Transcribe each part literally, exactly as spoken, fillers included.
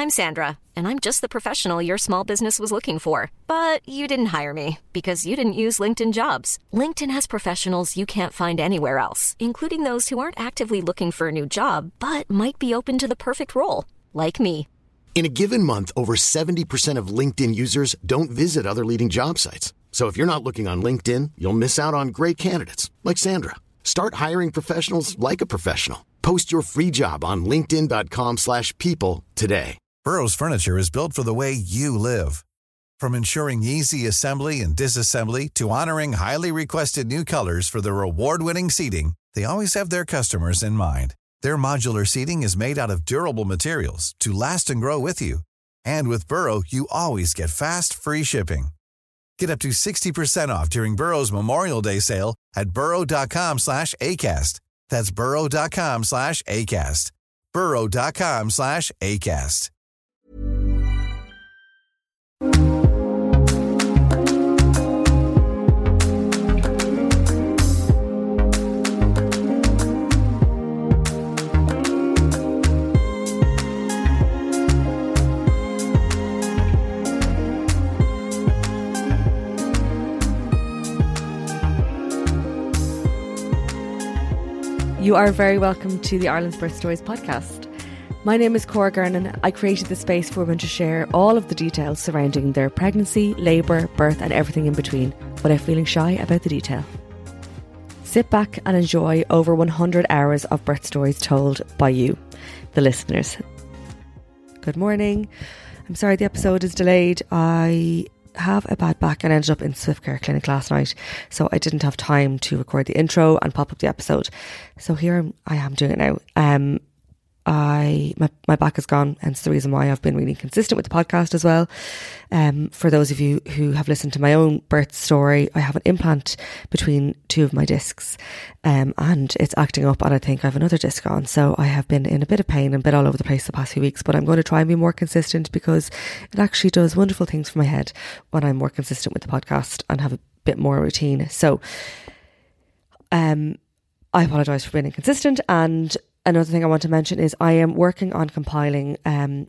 I'm Sandra, and I'm just the professional your small business was looking for. But you didn't hire me because you didn't use LinkedIn Jobs. LinkedIn has professionals you can't find anywhere else, including those who aren't actively looking for a new job, but might be open to the perfect role, like me. In a given month, over seventy percent of LinkedIn users don't visit other leading job sites. So if you're not looking on LinkedIn, you'll miss out on great candidates like Sandra. Start hiring professionals like a professional. Post your free job on linkedin dot com slash people today. Burrow's furniture is built for the way you live. From ensuring easy assembly and disassembly to honoring highly requested new colors for their award-winning seating, they always have their customers in mind. Their modular seating is made out of durable materials to last and grow with you. And with Burrow, you always get fast, free shipping. Get up to sixty percent off during Burrow's Memorial Day sale at burrow.com slash ACAST. That's burrow.com slash ACAST. burrow.com slash ACAST. You are very welcome to the Ireland's Birth Stories podcast. My name is Cora Gernan. I created the space for women to share all of the details surrounding their pregnancy, labour, birth and everything in between, without feeling shy about the detail. Sit back and enjoy over one hundred hours of birth stories told by you, the listeners. Good morning. I'm sorry the episode is delayed. I have a bad back and ended up in Swift Care Clinic last night, so I didn't have time to record the intro and pop up the episode. So here I am doing it now. Um, I my, my back is gone, hence the reason why I've been really consistent with the podcast as well. Um, for those of you who have listened to my own birth story, I have an implant between two of my discs, um, and it's acting up, and I think I have another disc on. So I have been in a bit of pain and a bit all over the place the past few weeks, but I'm going to try and be more consistent because it actually does wonderful things for my head when I'm more consistent with the podcast and have a bit more routine. So um, I apologise for being inconsistent. And another thing I want to mention is I am working on compiling um,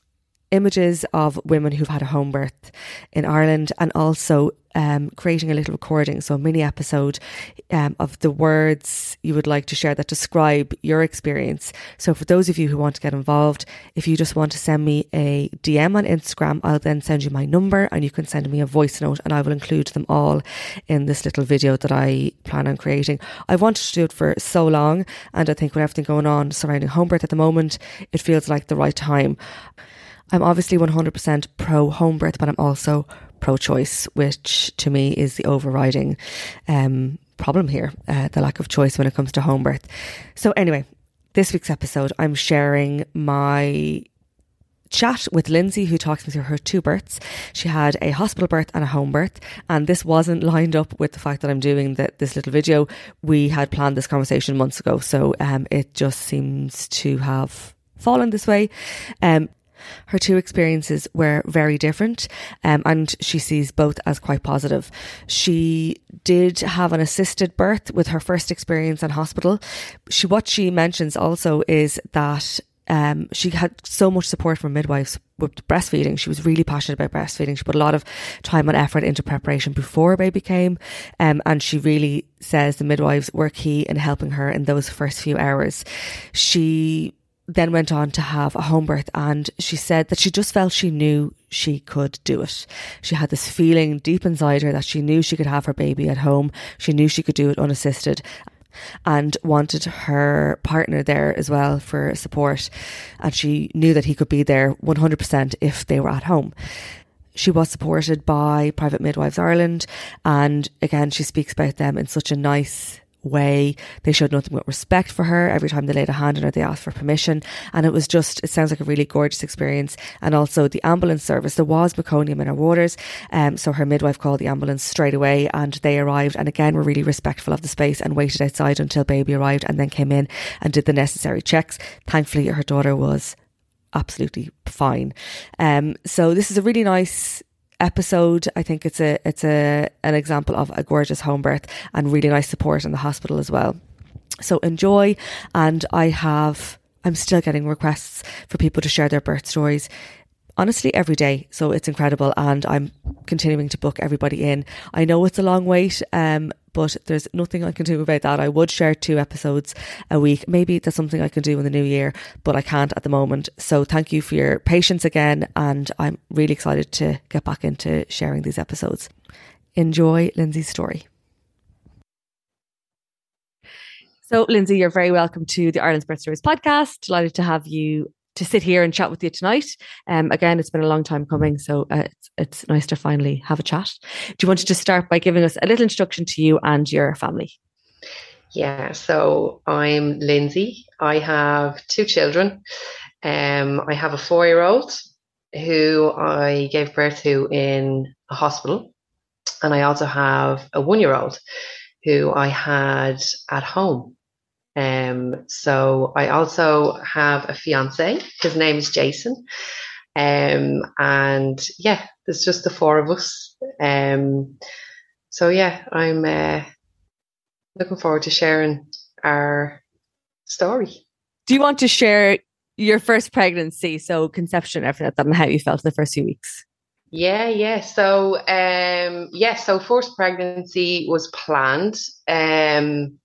images of women who've had a home birth in Ireland, and also um, creating a little recording, so a mini episode um, of the words you would like to share that describe your experience. So for those of you who want to get involved, if you just want to send me a D M on Instagram, I'll then send you my number and you can send me a voice note, and I will include them all in this little video that I plan on creating. I wanted to do it for so long, and I think with everything going on surrounding home birth at the moment, it feels like the right time. I'm obviously one hundred percent pro home birth, but I'm also pro-choice, which to me is the overriding um, problem here, uh, the lack of choice when it comes to home birth. So anyway, this week's episode, I'm sharing my chat with Lindsay, who talks me through her two births. She had a hospital birth and a home birth, and this wasn't lined up with the fact that I'm doing the, this little video. We had planned this conversation months ago, so um, it just seems to have fallen this way. Um, Her two experiences were very different, um, and she sees both as quite positive. She did have an assisted birth with her first experience in hospital. She, what she mentions also is that um, she had so much support from midwives with breastfeeding. She was really passionate about breastfeeding. She put a lot of time and effort into preparation before a baby came, um, and she really says the midwives were key in helping her in those first few hours. She then went on to have a home birth, and she said that she just felt she knew she could do it. She had this feeling deep inside her that she knew she could have her baby at home. She knew she could do it unassisted, and wanted her partner there as well for support. And she knew that he could be there one hundred percent if they were at home. She was supported by Private Midwives Ireland, and again, she speaks about them in such a nice way. They showed nothing but respect for her. Every time they laid a hand on her, they asked for permission, and it was just, it sounds like a really gorgeous experience. And also the ambulance service, there was meconium in her waters, um, so her midwife called the ambulance straight away, and they arrived, and again were really respectful of the space and waited outside until baby arrived, and then came in and did the necessary checks. Thankfully her daughter was absolutely fine. Um, so this is a really nice episode. I think it's a it's a an example of a gorgeous home birth and really nice support in the hospital as well. So enjoy, and I have I'm still getting requests for people to share their birth stories, honestly, every day. So it's incredible, and I'm continuing to book everybody in. I know it's a long wait, um, but there's nothing I can do about that. I would share two episodes a week. Maybe that's something I can do in the new year, but I can't at the moment. So thank you for your patience again, and I'm really excited to get back into sharing these episodes. Enjoy Lindsay's story. So Lindsay, you're very welcome to the Ireland's Birth Stories podcast. Delighted to have you to sit here and chat with you tonight. Um, again, it's been a long time coming, so uh, it's, it's nice to finally have a chat. Do you want to just start by giving us a little introduction to you and your family? Yeah, so I'm Lindsay. I have two children. Um, I have a four-year-old who I gave birth to in a hospital, and I also have a one-year-old who I had at home. Um, so I also have a fiance. His name is Jason. Um, and yeah, there's just the four of us. Um, so yeah, I'm uh, looking forward to sharing our story. Do you want to share your first pregnancy, so conception, everything like that, and how you felt in the first few weeks? Yeah, yeah. So, um, yeah, so first pregnancy was planned. Um,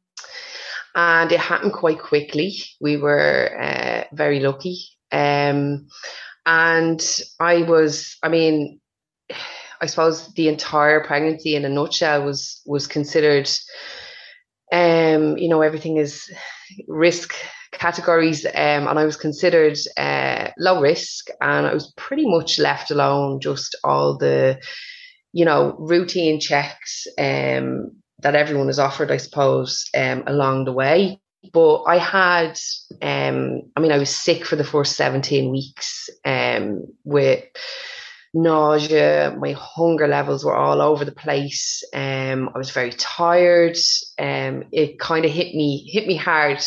And it happened quite quickly. We were uh, very lucky. Um, and I was, I mean, I suppose the entire pregnancy in a nutshell was was considered, um, you know, everything is risk categories. Um, and I was considered uh, low risk, and I was pretty much left alone, just all the, you know, routine checks, um, that everyone is offered, I suppose, um, along the way. But I had, um, I mean, I was sick for the first seventeen weeks um, with nausea. My hunger levels were all over the place. Um, I was very tired. Um, it kind of hit me, hit me hard.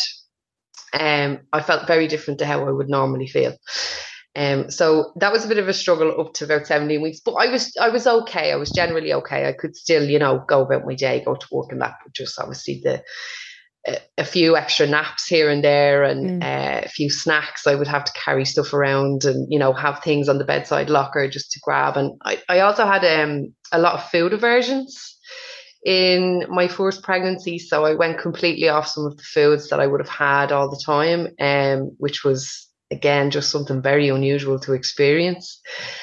Um, I felt very different to how I would normally feel. Um, so that was a bit of a struggle up to about seventeen weeks, but I was, I was okay. I was generally okay. I could still, you know, go about my day, go to work and that, but just obviously the, a, a few extra naps here and there, and mm. uh, a few snacks. I would have to carry stuff around and, you know, have things on the bedside locker just to grab. And I, I also had um, a lot of food aversions in my first pregnancy. So I went completely off some of the foods that I would have had all the time, um, which was, again, just something very unusual to experience.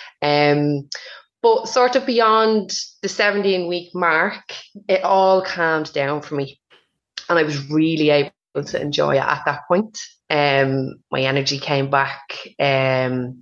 Um, but sort of beyond the seventeen week mark, it all calmed down for me. And I was really able to enjoy it at that point. Um, my energy came back. Um,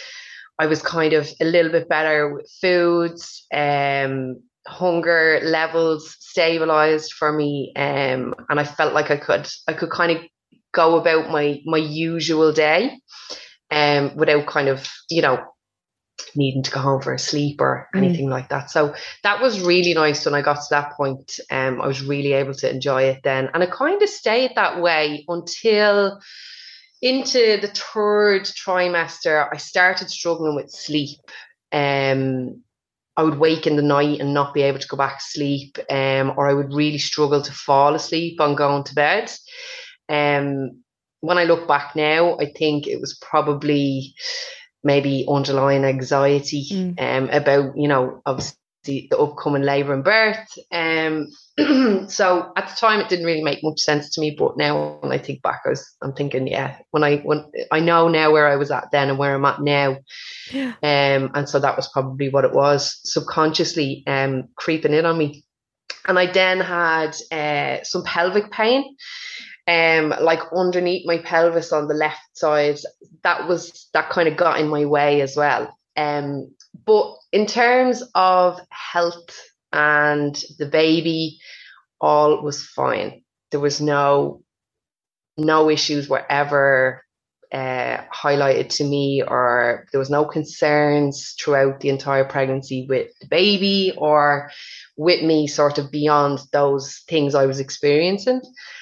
I was kind of a little bit better with foods. Um, hunger levels stabilized for me. Um, and I felt like I could, I could kind of go about my my usual day, um, without kind of, you know, needing to go home for a sleep or anything mm. like that. So that was really nice when I got to that point. Um, I was really able to enjoy it then, and it kind of stayed that way until into the third trimester. I started struggling with sleep. Um, I would wake in the night and not be able to go back to sleep, um, or I would really struggle to fall asleep on going to bed. Um, when I look back now, I think it was probably maybe underlying anxiety mm. um, about, you know, obviously the upcoming labour and birth. Um, so at the time, it didn't really make much sense to me. But now, when I think back, I was, I'm thinking, yeah, when I when I know now where I was at then and where I'm at now, yeah. Um, and so that was probably what it was, subconsciously um, creeping in on me. And I then had uh, some pelvic pain. Um, like underneath my pelvis on the left side, that was that kind of got in my way as well. Um, but in terms of health and the baby, all was fine. There was no no issues were ever uh, highlighted to me, or there was no concerns throughout the entire pregnancy with the baby or with me, sort of beyond those things I was experiencing.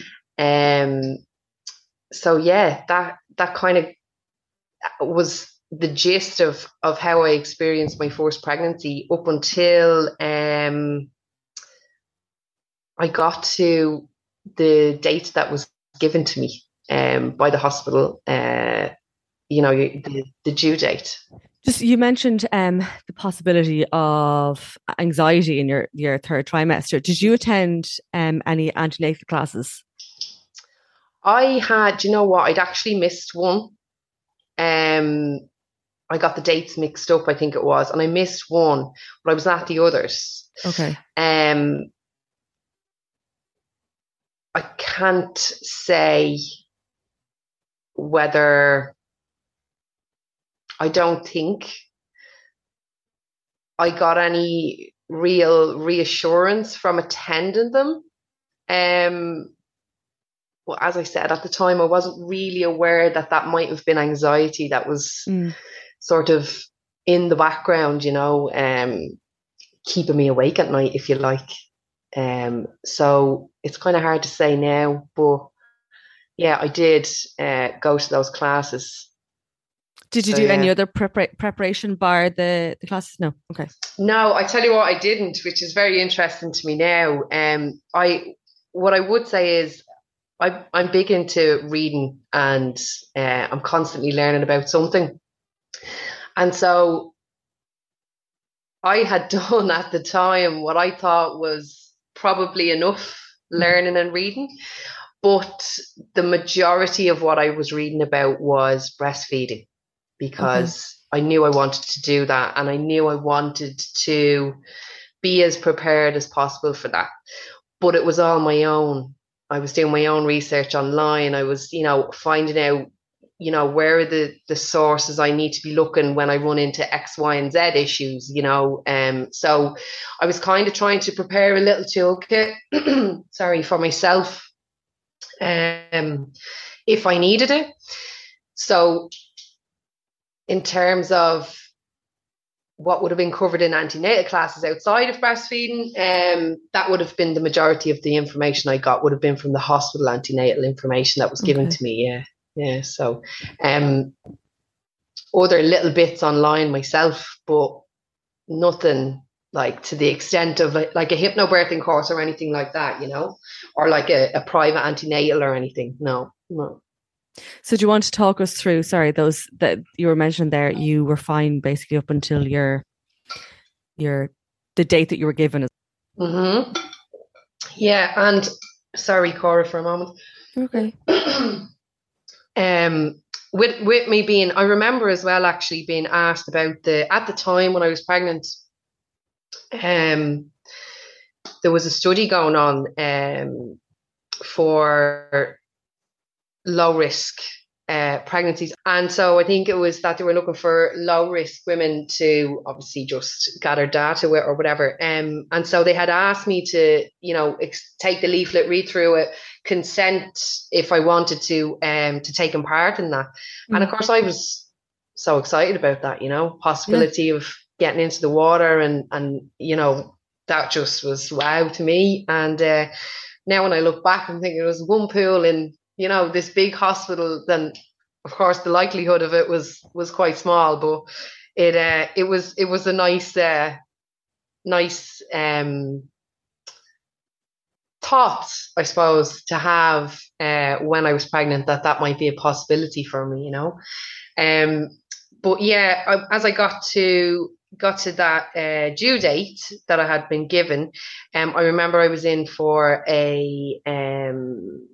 Um, so yeah, that, that kind of was the gist of, of how I experienced my first pregnancy up until, um, I got to the date that was given to me. um, by the hospital, uh, you know, the, the due date. Just you mentioned um, the possibility of anxiety in your, your third trimester. Did you attend um, any antenatal classes? I had, you know what, I'd actually missed one. Um, I got the dates mixed up, I think it was, and I missed one, but I was at the others. Okay. Um, I can't say whether, I don't think I got any real reassurance from attending them. Um, well, as I said, at the time, I wasn't really aware that that might have been anxiety that was mm. sort of in the background, you know, um, keeping me awake at night, if you like. Um, so it's kind of hard to say now, but yeah, I did uh, go to those classes. Did you so, do yeah. any other prepar- preparation bar the, the classes? No. Okay. No, I tell you what, I didn't, which is very interesting to me now. Um, I what I would say is I, I'm big into reading, and uh, I'm constantly learning about something. And so I had done at the time what I thought was probably enough learning and reading, but the majority of what I was reading about was breastfeeding. Because okay. I knew I wanted to do that, and I knew I wanted to be as prepared as possible for that. But it was all my own. I was doing my own research online. I was, you know, finding out, you know, where are the, the sources I need to be looking when I run into X, Y, and Z issues, you know. Um, so I was kind of trying to prepare a little toolkit, sorry, for myself, um, if I needed it. So in terms of what would have been covered in antenatal classes outside of breastfeeding, um, that would have been the majority of the information I got would have been from the hospital antenatal information that was given okay. to me. Yeah. Yeah. So, um, other little bits online myself, but nothing like to the extent of like, like a hypnobirthing course or anything like that, you know, or like a, a private antenatal or anything. No, no. So do you want to talk us through, sorry, those that you were mentioning there, you were fine basically up until your, your, the date that you were given. Mm-hmm. Yeah. And sorry, Cora, for a moment. Okay. um, with, with me being, I remember as well actually being asked about the, at the time when I was pregnant, um, there was a study going on um, for low risk uh, pregnancies. And so I think it was that they were looking for low risk women to obviously just gather data with or whatever. Um, and so they had asked me to, you know, ex- take the leaflet, read through it, consent if I wanted to, um, to taking part in that. Mm. And of course I was so excited about that, you know, possibility yeah. of getting into the water and, and, you know, that just was wow to me. And uh, now when I look back, I'm thinking it was one pool in, you know, this big hospital, then of course the likelihood of it was was quite small, but it uh, it was it was a nice uh, nice um, thought, I suppose, to have uh, when I was pregnant that that might be a possibility for me, you know. Um, but yeah, I, as I got to got to that uh, due date that I had been given, um, I remember I was in for a um.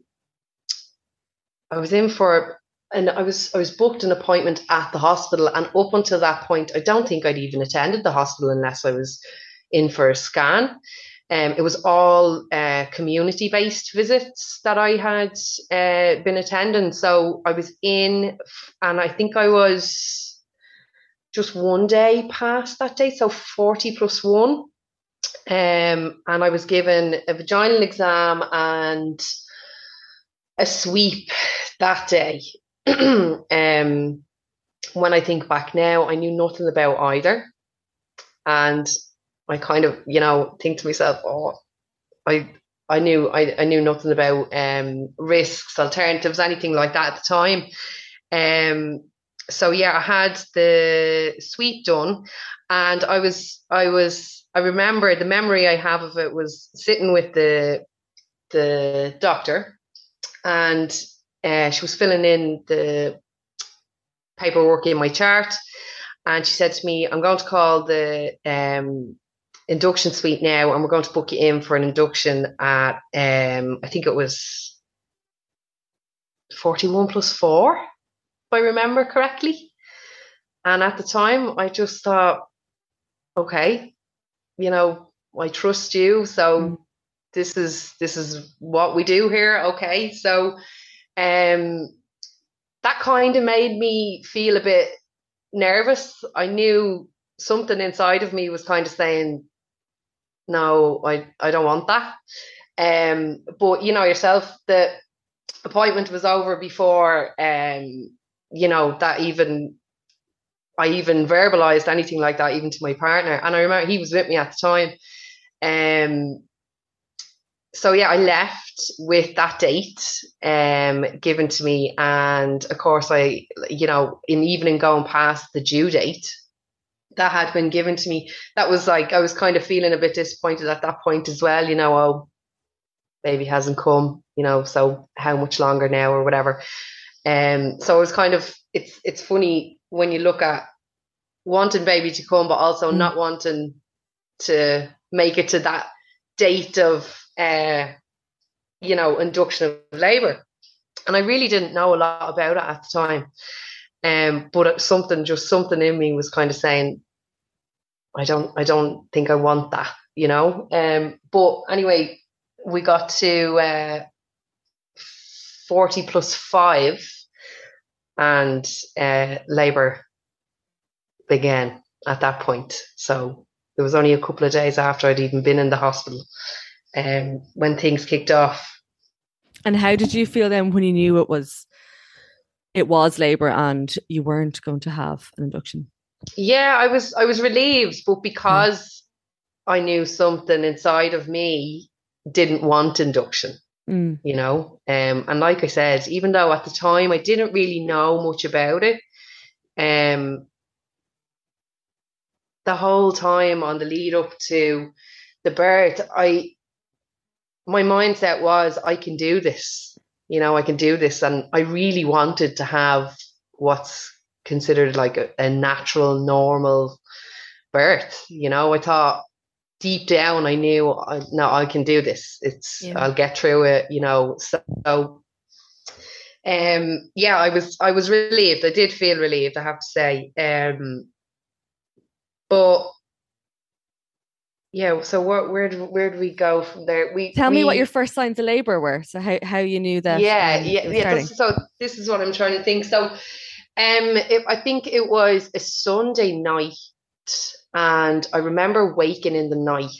I was in for, and I was I was booked an appointment at the hospital, and up until that point, I don't think I'd even attended the hospital unless I was in for a scan. Um, it was all uh, community-based visits that I had uh, been attending. So I was in, and I think I was just one day past that date, so forty plus one. Um, and I was given a vaginal exam and a sweep that day. um, when I think back now, I knew nothing about either. And I kind of, you know, think to myself, oh, I I knew I, I knew nothing about um, risks, alternatives, anything like that at the time. Um, so yeah, I had the sweep done, and I was I was I remember the memory I have of it was sitting with the the doctor. And uh, she was filling in the paperwork in my chart, and she said to me, I'm going to call the um, induction suite now, and we're going to book you in for an induction at, um, I think it was forty-one plus four, if I remember correctly. And at the time, I just thought, okay, you know, I trust you, so mm. this is this is what we do here. Okay, so um, that kind of made me feel a bit nervous. I knew something inside of me was kind of saying, no, I, I don't want that. Um, but you know yourself, the appointment was over before, um, you know, that even, I even verbalized anything like that, even to my partner. And I remember he was with me at the time. Um, so yeah, I left with that date um, given to me. And of course, I, you know, in the evening going past the due date that had been given to me, that was like, I was kind of feeling a bit disappointed at that point as well, you know, oh, baby hasn't come, you know, so how much longer now or whatever. Um, so it was kind of, it's it's funny when you look at wanting baby to come, but also mm. not wanting to make it to that date of, uh, you know, induction of labour. And I really didn't know a lot about it at the time. Um, but something, just something in me was kind of saying, I don't, I don't think I want that, you know. Um, but anyway, we got to uh, forty plus five, and uh, labour began at that point. So it was only a couple of days after I'd even been in the hospital um, when things kicked off. And how did you feel then when you knew it was it was labour and you weren't going to have an induction? Yeah, I was I was relieved, but because mm. I knew something inside of me didn't want induction, mm. you know. Um, and like I said, even though at the time I didn't really know much about it, um, the whole time on the lead up to the birth, I my mindset was, I can do this, you know, I can do this. And I really wanted to have what's considered like a, a natural, normal birth. You know, I thought deep down, I knew, I, no, I can do this. It's, yeah. I'll get through it, you know. So, um, yeah, I was, I was relieved. I did feel relieved, I have to say. Um, but yeah, so what, where did, where did we go from there? We Tell we, me what your first signs of labour were. So how, how you knew that. Yeah, um, yeah, yeah. That's, so this is what I'm trying to think. So um, it, I think it was a Sunday night, and I remember waking in the night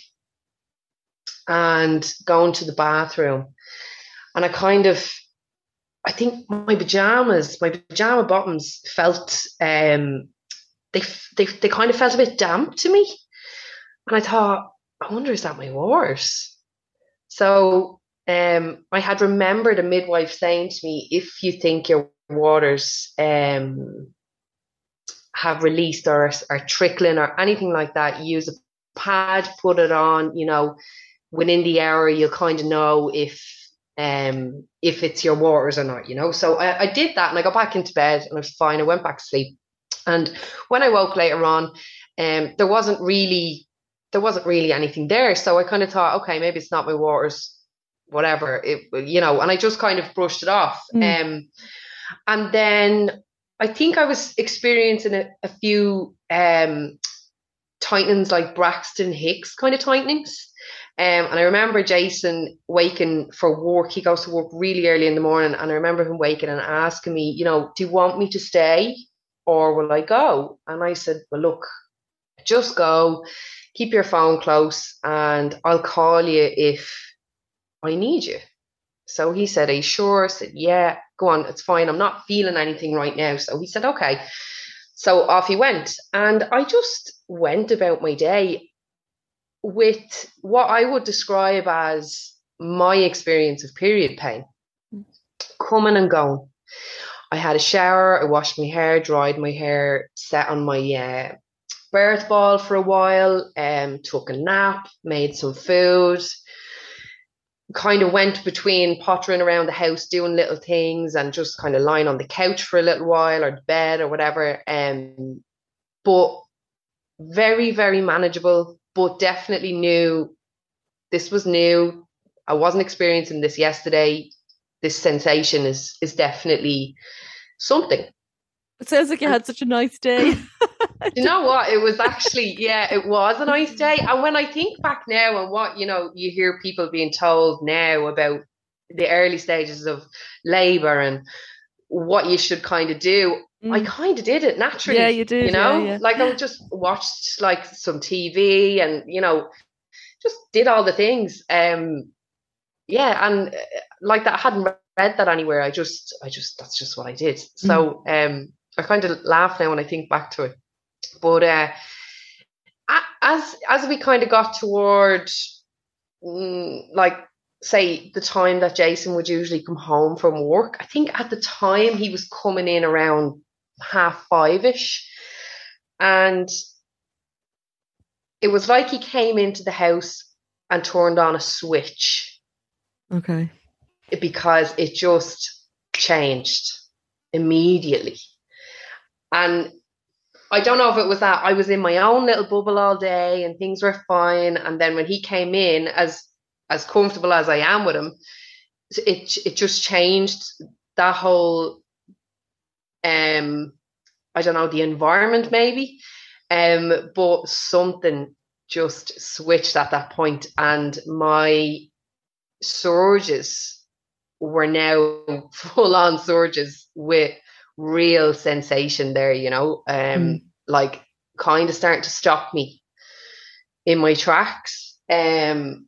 and going to the bathroom, and I kind of, I think my pajamas, my pajama bottoms felt, um, they, they, they kind of felt a bit damp to me. And I thought, I wonder, is that my waters? So um, I had remembered a midwife saying to me, if you think your waters um, have released or are trickling or anything like that, use a pad, put it on, you know, within the hour, you'll kind of know if um, if it's your waters or not, you know. So I, I did that, and I got back into bed and I was fine. I went back to sleep. And when I woke later on, um, there wasn't really... there wasn't really anything there. So I kind of thought, okay, maybe it's not my waters, whatever, it, you know, and I just kind of brushed it off. Mm. Um, and then I think I was experiencing a, a few um, tightenings, like Braxton Hicks kind of tightenings. Um, and I remember Jason waking for work. He goes to work really early in the morning. And I remember him waking and asking me, you know, do you want me to stay or will I go? And I said, well, look, just go. Keep your phone close and I'll call you if I need you. So he said, are you sure? I said, yeah, go on, it's fine. I'm not feeling anything right now. So he said, okay. So off he went. And I just went about my day with what I would describe as my experience of period pain, coming and going. I had a shower, I washed my hair, dried my hair, sat on my uh, birth ball for a while, um, took a nap, made some food, kind of went between pottering around the house, doing little things, and just kind of lying on the couch for a little while or the bed or whatever. Um, but very, very manageable, but definitely knew this was new. I wasn't experiencing this yesterday. This sensation is is definitely something. It sounds like you had such a nice day. You know what? It was actually, yeah, it was a nice day. And when I think back now and what, you know, you hear people being told now about the early stages of labour and what you should kind of do, mm. I kind of did it naturally. Yeah, you did. You know, yeah, yeah. like I just watched like some T V and, you know, just did all the things. Um, yeah, and uh, like that, I hadn't read that anywhere. I just, I just, that's just what I did. So um, I kind of laugh now when I think back to it. But uh, as as we kind of got toward, mm, like, say, the time that Jason would usually come home from work, I think at the time he was coming in around half five-ish. And it was like he came into the house and turned on a switch. Okay. Because it just changed immediately. And I don't know if it was that I was in my own little bubble all day and things were fine. And then when he came in, as as comfortable as I am with him, it it just changed that whole, um, I don't know, the environment maybe. Um, but something just switched at that point, and my surges were now full on surges with real sensation there, you know, um, mm. like kind of starting to stop me in my tracks. Um,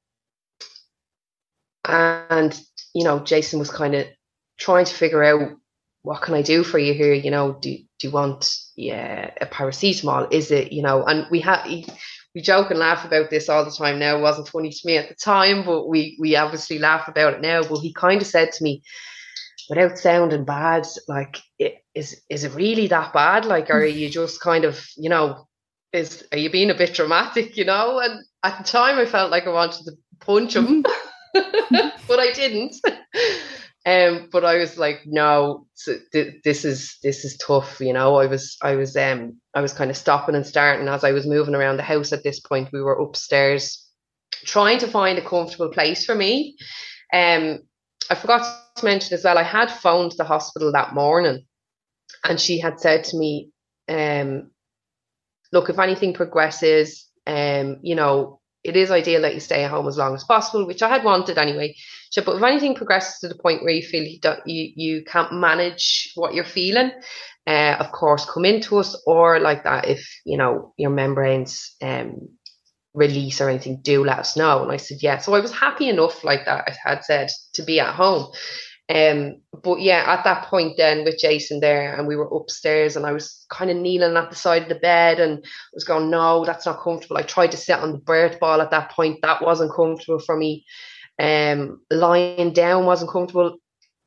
and, you know, Jason was kind of trying to figure out, what can I do for you here? You know, do, do you want yeah, a paracetamol? Is it, you know, and we had, we joke and laugh about this all the time now. It wasn't funny to me at the time, but we, we obviously laugh about it now. But he kind of said to me, without sounding bad, like, it, is is it really that bad? Like, are you just kind of, you know, is are you being a bit dramatic, you know? And at the time I felt like I wanted to punch him, but I didn't. Um, but I was like, no, this is this is tough, you know. I was I was um I was kind of stopping and starting as I was moving around the house. At this point, we were upstairs trying to find a comfortable place for me. Um, I forgot to mention as well, I had phoned the hospital that morning, and she had said to me, um, look, if anything progresses, um, you know, it is ideal that you stay at home as long as possible, which I had wanted anyway. She said, but if anything progresses to the point where you feel you don't, you, you can't manage what you're feeling, uh, of course, come into us, or like that, if, you know, your membranes um, release or anything, do let us know. And I said, yeah. So I was happy enough, like that, I had said, to be at home. Um, but yeah, at that point then with Jason there, and we were upstairs, and I was kind of kneeling at the side of the bed, and I was going, no, that's not comfortable. I tried to sit on the birth ball at that point. That wasn't comfortable for me. Um, lying down wasn't comfortable.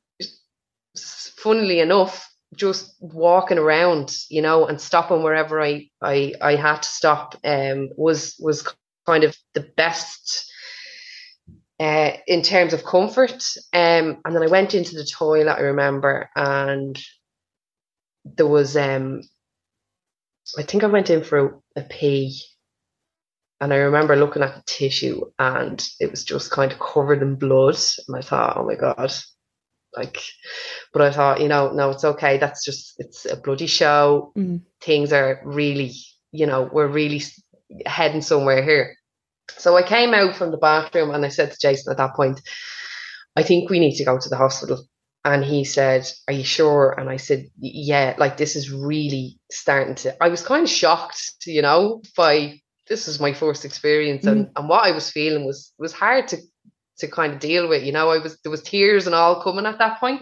Funnily enough, just walking around, you know, and stopping wherever I, I, I had to stop, um, was, was kind of the best, uh, in terms of comfort. Um, and then I went into the toilet, I remember, and there was, um, I think I went in for a, a pee, and I remember looking at the tissue, and it was just kind of covered in blood. And I thought, oh my God, like, but I thought, you know, no, it's okay. That's just, it's a bloody show. Mm. Things are really, you know, we're really heading somewhere here. So I came out from the bathroom, and I said to Jason at that point, I think we need to go to the hospital. And he said, are you sure? And I said, yeah, like, this is really starting to, I was kind of shocked, you know, by, this was my first experience, and, mm. and what I was feeling was, was hard to, to kind of deal with, you know. I was, there was tears and all coming at that point.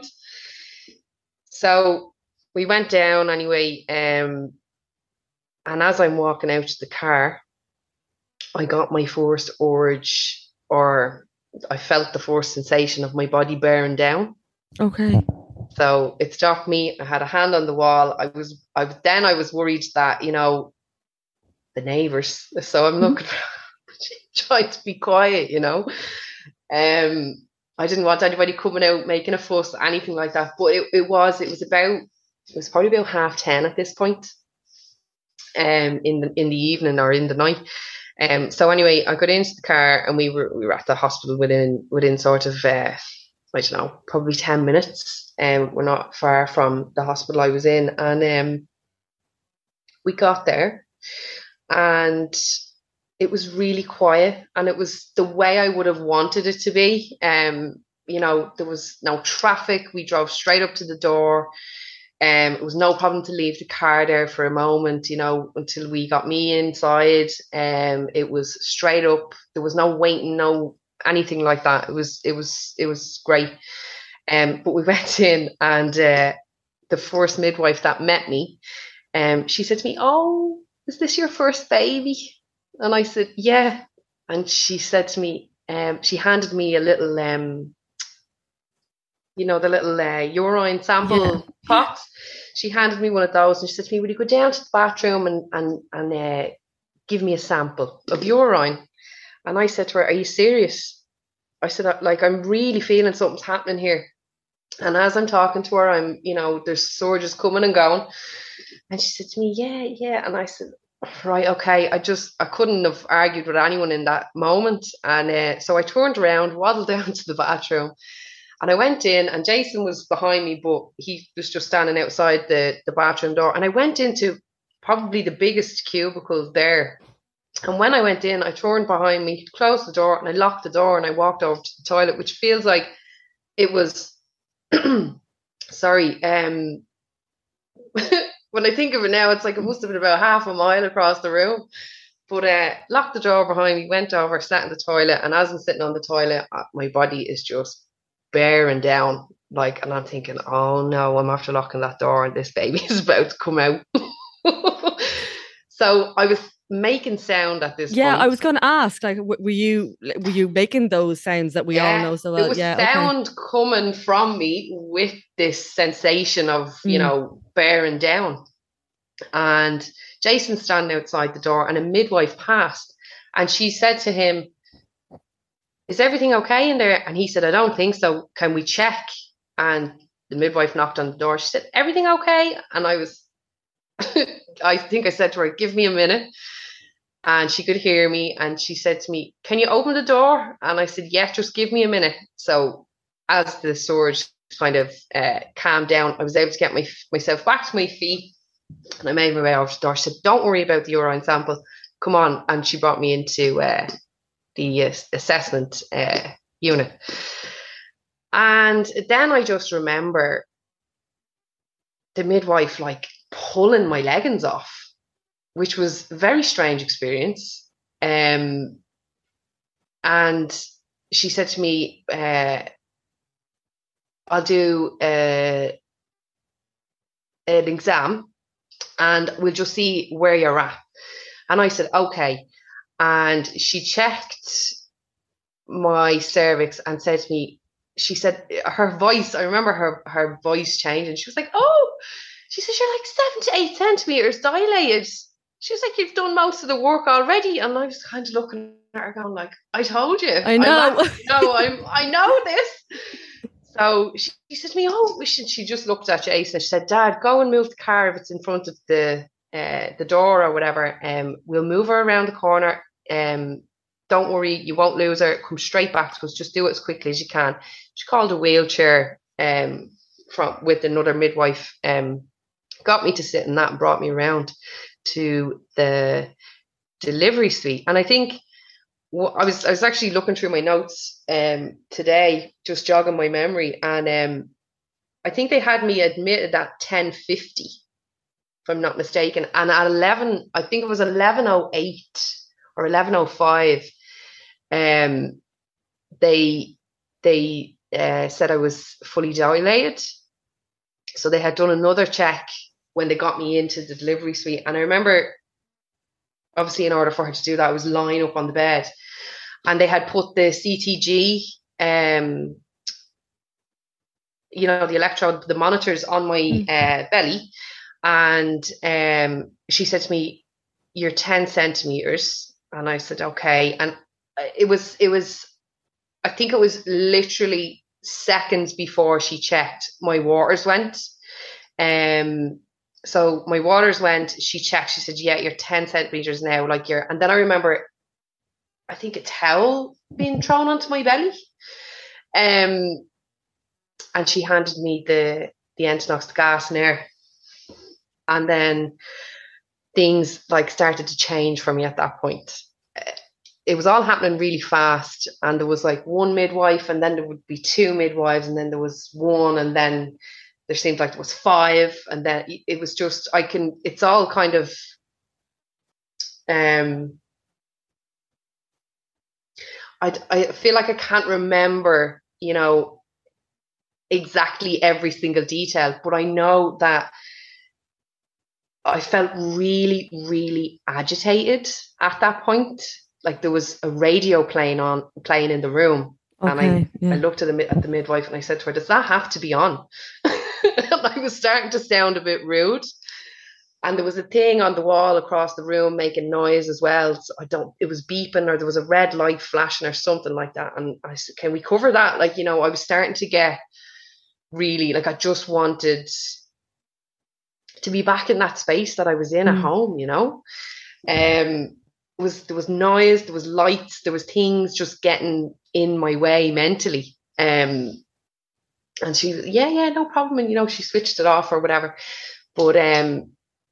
So we went down anyway. Um, and as I'm walking out to the car, I got my first urge, or I felt the first sensation of my body bearing down. Okay. So it stopped me. I had a hand on the wall. I was, I then I was worried that, you know, the neighbours. So I'm looking, mm-hmm. trying to be quiet, you know. Um, I didn't want anybody coming out making a fuss, anything like that. But it, it was it was about it was probably about half ten at this point, um, in the in the evening or in the night. Um, so anyway, I got into the car and we were we were at the hospital within within sort of uh, I don't know, probably ten minutes. Um, we're not far from the hospital I was in, and um, we got there, and it was really quiet, and it was the way I would have wanted it to be. Um, you know, there was no traffic. We drove straight up to the door. Um, it was no problem to leave the car there for a moment, you know, until we got me inside. Um, it was straight up. There was no waiting, no anything like that. It was, it was, it was great. Um, but we went in, and uh, the first midwife that met me, um, she said to me, "Oh, is this your first baby?" And I said, "Yeah." And she said to me, um, she handed me a little, um, you know, the little uh, urine sample Yeah. pots. She handed me one of those, and she said to me, "Will you go down to the bathroom and and and uh, give me a sample of urine?" And I said to her, "Are you serious?" I said, "Like, I'm really feeling something's happening here." And as I'm talking to her, I'm, you know, there's surges coming and going. And she said to me, "Yeah, yeah." And I said, "Right, okay." I just, I couldn't have argued with anyone in that moment. And uh, so I turned around, waddled down to the bathroom, and I went in, and Jason was behind me, but he was just standing outside the, the bathroom door. And I went into probably the biggest cubicle there. And when I went in, I turned behind me, closed the door, and I locked the door, and I walked over to the toilet, which feels like it was, sorry, um, when I think of it now, it's like it must have been about half a mile across the room. But uh, locked the door behind me, went over, sat in the toilet, and as I'm sitting on the toilet, uh, my body is just bearing down, like, and I'm thinking, "Oh no, I'm after locking that door, and this baby is about to come out." So I was making sound at this Yeah, point. I was going to ask, like, w- were you were you making those sounds that we all Yeah, know so there well? was Yeah, sound okay. coming from me with this sensation of, you Mm. know, bearing down. And Jason's standing outside the door, and a midwife passed, and she said to him, "Is everything okay in there?" And he said, "I don't think so. Can we check?" And the midwife knocked on the door. She said, "Everything okay?" And I was, I think I said to her, "Give me a minute." And she could hear me, and she said to me, "Can you open the door?" And I said, "Yeah, just give me a minute." So as the surge kind of uh, calmed down, I was able to get my, myself back to my feet, and I made my way over to the door. She said, "Don't worry about the urine sample. Come on." And she brought me into uh, the uh, assessment uh, unit. And then I just remember the midwife like pulling my leggings off, which was a very strange experience. Um, and she said to me, uh, "I'll do uh, an exam, and we'll just see where you're at." And I said, "Okay." And she checked my cervix and said to me, she said, her voice, I remember her, her voice changed, and she was like, "Oh," she said, "you're like seven to eight centimeters dilated." She was like, "You've done most of the work already." And I was kind of looking at her going like, "I told you. I know. I'm, no, I'm, I know this." So she, she said to me, "Oh," she, she just looked at Jason. She said, "Dad, go and move the car if it's in front of the uh, the door or whatever. Um, we'll move her around the corner. Um, don't worry, you won't lose her. Come straight back to us. Just do it as quickly as you can." She called a wheelchair um, from with another midwife. Um, got me to sit in that and brought me around to the delivery suite. And I think I was I was actually looking through my notes um, today, just jogging my memory, and um, I think they had me admitted at ten fifty, if I'm not mistaken, and at eleven, I think it was eleven oh eight or eleven oh five, um, they they uh, said I was fully dilated. So they had done another check when they got me into the delivery suite, and I remember, obviously, in order for her to do that, I was lying up on the bed, and they had put the C T G, um, you know, the electrode, the monitors on my mm. uh, belly, and um, she said to me, "You're ten centimeters," and I said, "Okay," and it was, it was, I think it was literally seconds before she checked, my waters went. Um, so my waters went, she checked, she said, yeah, you're ten centimeters now. Like you're, and then I remember, I think a towel being thrown onto my belly. Um, and she handed me the, the Entonox, the gas and air. And then things like started to change for me at that point. It was all happening really fast, and there was like one midwife, and then there would be two midwives, and then there was one, and then there seemed like there was five, and then it was just, I can, it's all kind of, um, I, I feel like I can't remember, you know, exactly every single detail, but I know that I felt really, really agitated at that point. Like there was a radio playing on, playing in the room. Okay, and I, yeah. I looked at the, at the midwife and I said to her, does that have to be on? And I was starting to sound a bit rude. And there was a thing on the wall across the room making noise as well. So I don't, it was beeping, or there was a red light flashing or something like that. And I said, can we cover that? Like, you know, I was starting to get really, like, I just wanted to be back in that space that I was in mm. at home, you know. Um, was there was noise, there was lights, there was things just getting in my way mentally. Um, and she, yeah, yeah, no problem. And, you know, she switched it off or whatever. But um,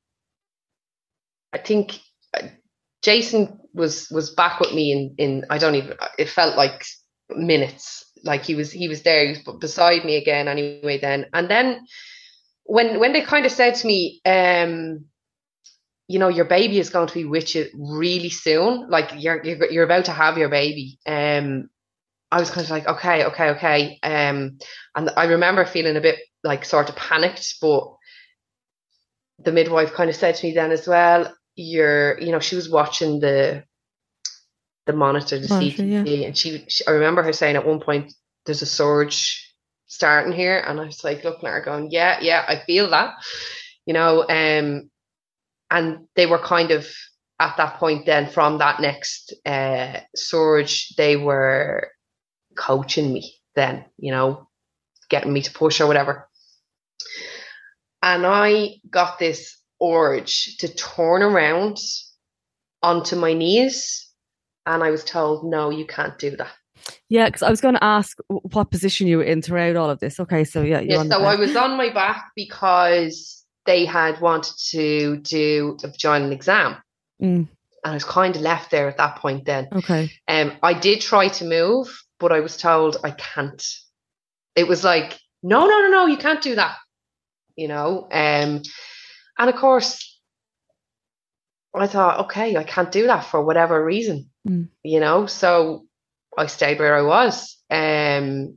I think Jason was was back with me in, in, I don't even, it felt like minutes. Like he was, he was there, he was beside me again anyway then. And then when, when they kind of said to me, um, you know, your baby is going to be with you really soon. Like you're, you're, you're about to have your baby. Um, I was kind of like, okay, okay, okay. Um, and I remember feeling a bit like sort of panicked, but the midwife kind of said to me then as well, you're, you know, she was watching the, the monitor, the monitor, C T, yeah. and she, she, I remember her saying at one point, there's a surge starting here. And I was like, looking at her going, yeah, yeah, I feel that, you know, um, and they were kind of at that point then from that next uh, surge, they were coaching me then, you know, getting me to push or whatever. And I got this urge to turn around onto my knees. And I was told, no, you can't do that. Yeah, because I was going to ask what position you were in throughout all of this. Okay, so yeah. You're yeah, so I was on my back because they had wanted to do a vaginal exam. Mm. And I was kind of left there at that point then. Okay. Um, I did try to move, but I was told I can't. It was like, no, no, no, no, you can't do that. You know? Um, and of course, I thought, okay, I can't do that for whatever reason. Mm. You know? So I stayed where I was. Um,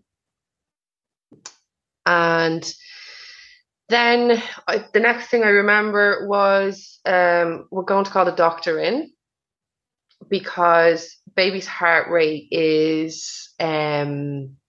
and then I, the next thing I remember was um, we're going to call the doctor in because baby's heart rate is um,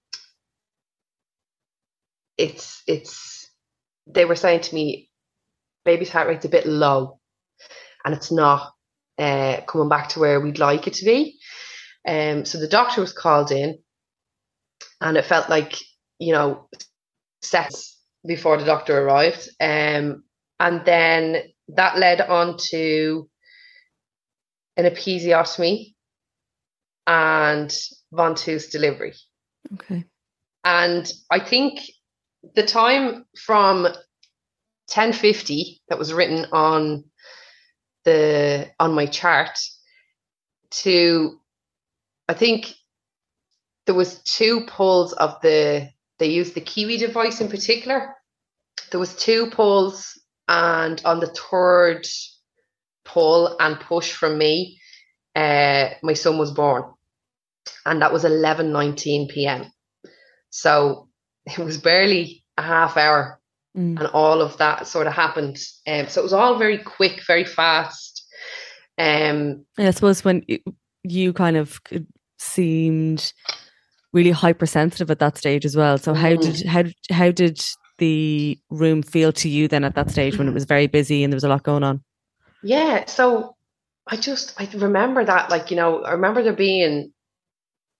it's it's they were saying to me baby's heart rate's a bit low and it's not uh, coming back to where we'd like it to be. Um, so the doctor was called in, and it felt like, you know, seconds before the doctor arrived. Um, and then that led on to an episiotomy and ventouse delivery. Okay. And I think the time from ten fifty that was written on the on my chart to, I think there was two pulls of the, they used the Kiwi device in particular. There was two pulls, and on the third pull and push from me, uh, my son was born. And that was eleven nineteen p.m. So it was barely a half hour mm. and all of that sort of happened. Um, so it was all very quick, very fast. Um, and I suppose when you kind of seemed really hypersensitive at that stage as well. So how did how how did the room feel to you then at that stage when it was very busy and there was a lot going on? Yeah, so I just I remember that, like, you know, I remember there being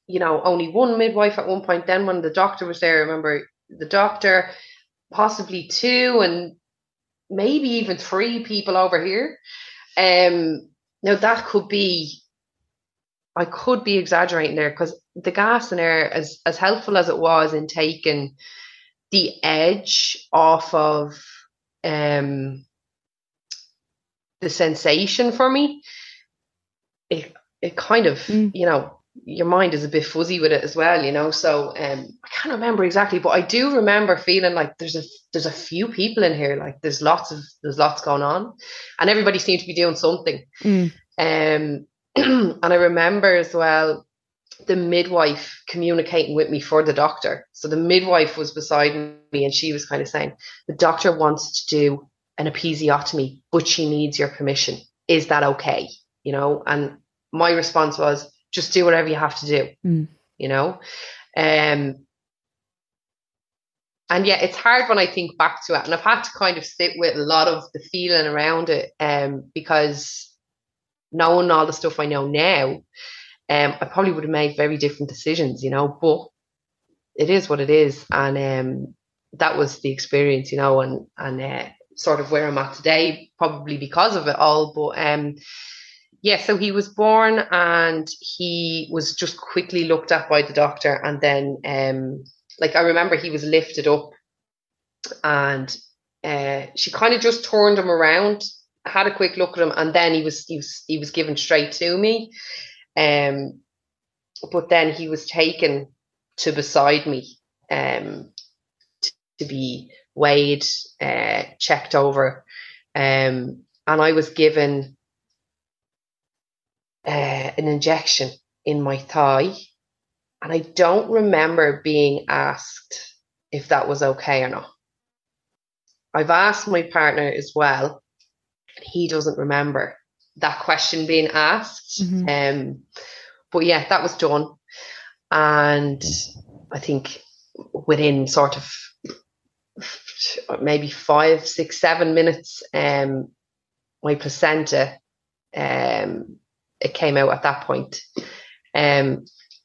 you know, only one midwife at one point. Then when the doctor was there, I remember the doctor, possibly two, and maybe even three people over here. Um, now that could be, I could be exaggerating there, because the gas in air, as, as helpful as it was in taking the edge off of um, the sensation for me, it, it kind of, mm. you know, your mind is a bit fuzzy with it as well, you know. So um, I can't remember exactly, but I do remember feeling like there's a there's a few people in here, like there's lots of there's lots going on, and everybody seemed to be doing something. Mm. Um, and I remember as well the midwife communicating with me for the doctor. So the midwife was beside me, and she was kind of saying, the doctor wants to do an episiotomy, but she needs your permission. Is that okay? You know, and my response was, just do whatever you have to do, mm. you know? Um, and yeah, it's hard when I think back to it, and I've had to kind of sit with a lot of the feeling around it, um, because knowing all the stuff I know now, um, I probably would have made very different decisions, you know, but it is what it is. And um, that was the experience, you know, and, and uh, sort of where I'm at today, probably because of it all. But um, yeah, so he was born, and he was just quickly looked at by the doctor. And then, um, like, I remember he was lifted up, and uh, she kind of just turned him around, had a quick look at him, and then he was he was he was given straight to me. Um, but then he was taken to beside me, um, t- to be weighed, uh, checked over, um, and I was given Uh, an injection in my thigh, and I don't remember being asked if that was okay or not. I've asked my partner as well, and he doesn't remember that question being asked. Mm-hmm. Um, but yeah, that was done, and I think within sort of maybe five, six, seven minutes, um, my placenta, um. it came out at that point. Um,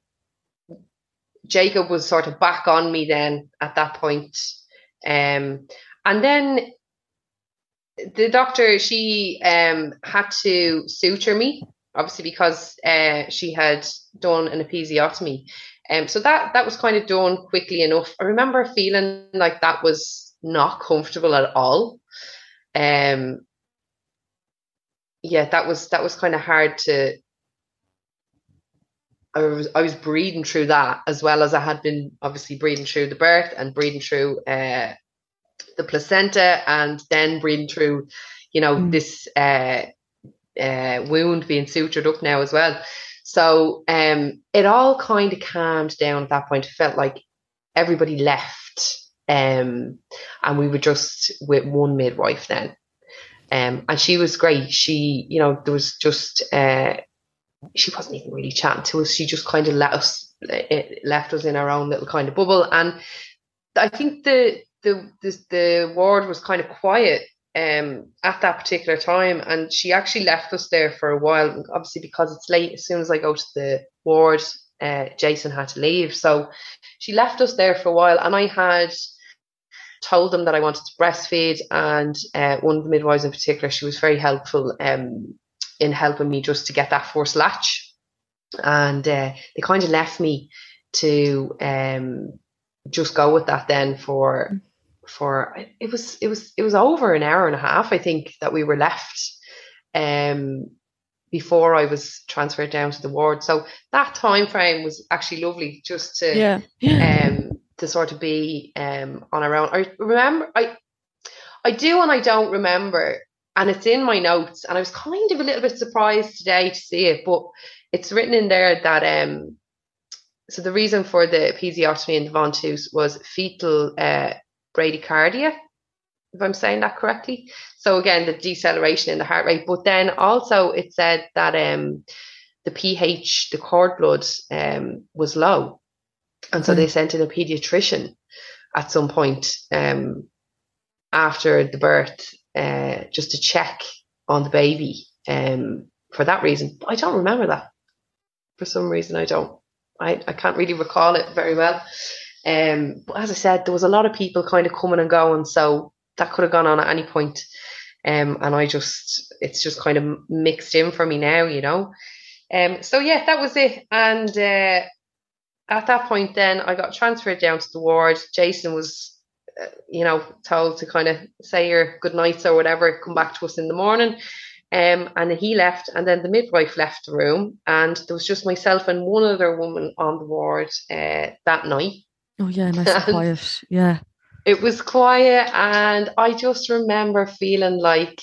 Jacob was sort of back on me then at that point. Um, and then the doctor, she um, had to suture me, obviously, because uh, she had done an episiotomy. Um, so that, that was kind of done quickly enough. I remember feeling like that was not comfortable at all. Um, Yeah, that was that was kind of hard to. I was I was breathing through that, as well as I had been obviously breathing through the birth and breathing through uh, the placenta, and then breathing through, you know, mm. this uh, uh, wound being sutured up now as well. So um, it all kind of calmed down at that point. It felt like everybody left, um, and we were just with one midwife then. Um, and she was great. She, you know, there was just, uh, she wasn't even really chatting to us. She just kind of let us, it left us in our own little kind of bubble. And I think the, the, the, the ward was kind of quiet um, at that particular time. And she actually left us there for a while, obviously because it's late. As soon as I go to the ward, uh, Jason had to leave. So she left us there for a while, and I had told them that I wanted to breastfeed, and uh, one of the midwives in particular, she was very helpful um, in helping me just to get that first latch, and uh, they kind of left me to um, just go with that then for for it was it was it was over an hour and a half, I think, that we were left um, before I was transferred down to the ward. So that time frame was actually lovely, just to yeah. um to sort of be um, on our own. I remember, I I do and I don't remember, and it's in my notes, and I was kind of a little bit surprised today to see it, but it's written in there that, um, so the reason for the episiotomy in the ventouse was fetal uh, bradycardia, if I'm saying that correctly. So again, the deceleration in the heart rate, but then also it said that um, the pH, the cord blood um, was low. And so they sent in a pediatrician at some point um, after the birth, uh, just to check on the baby um, for that reason. But I don't remember that. For some reason, I don't. I, I can't really recall it very well. Um, but as I said, there was a lot of people kind of coming and going, so that could have gone on at any point. Um, and I just, it's just kind of mixed in for me now, you know. Um, so yeah, that was it. And uh, at that point, then I got transferred down to the ward. Jason was, uh, you know, told to kind of say your good nights or whatever, come back to us in the morning. Um, and he left, and then the midwife left the room, and there was just myself and one other woman on the ward uh, that night. Oh yeah, nice and quiet. Yeah. It was quiet, and I just remember feeling like,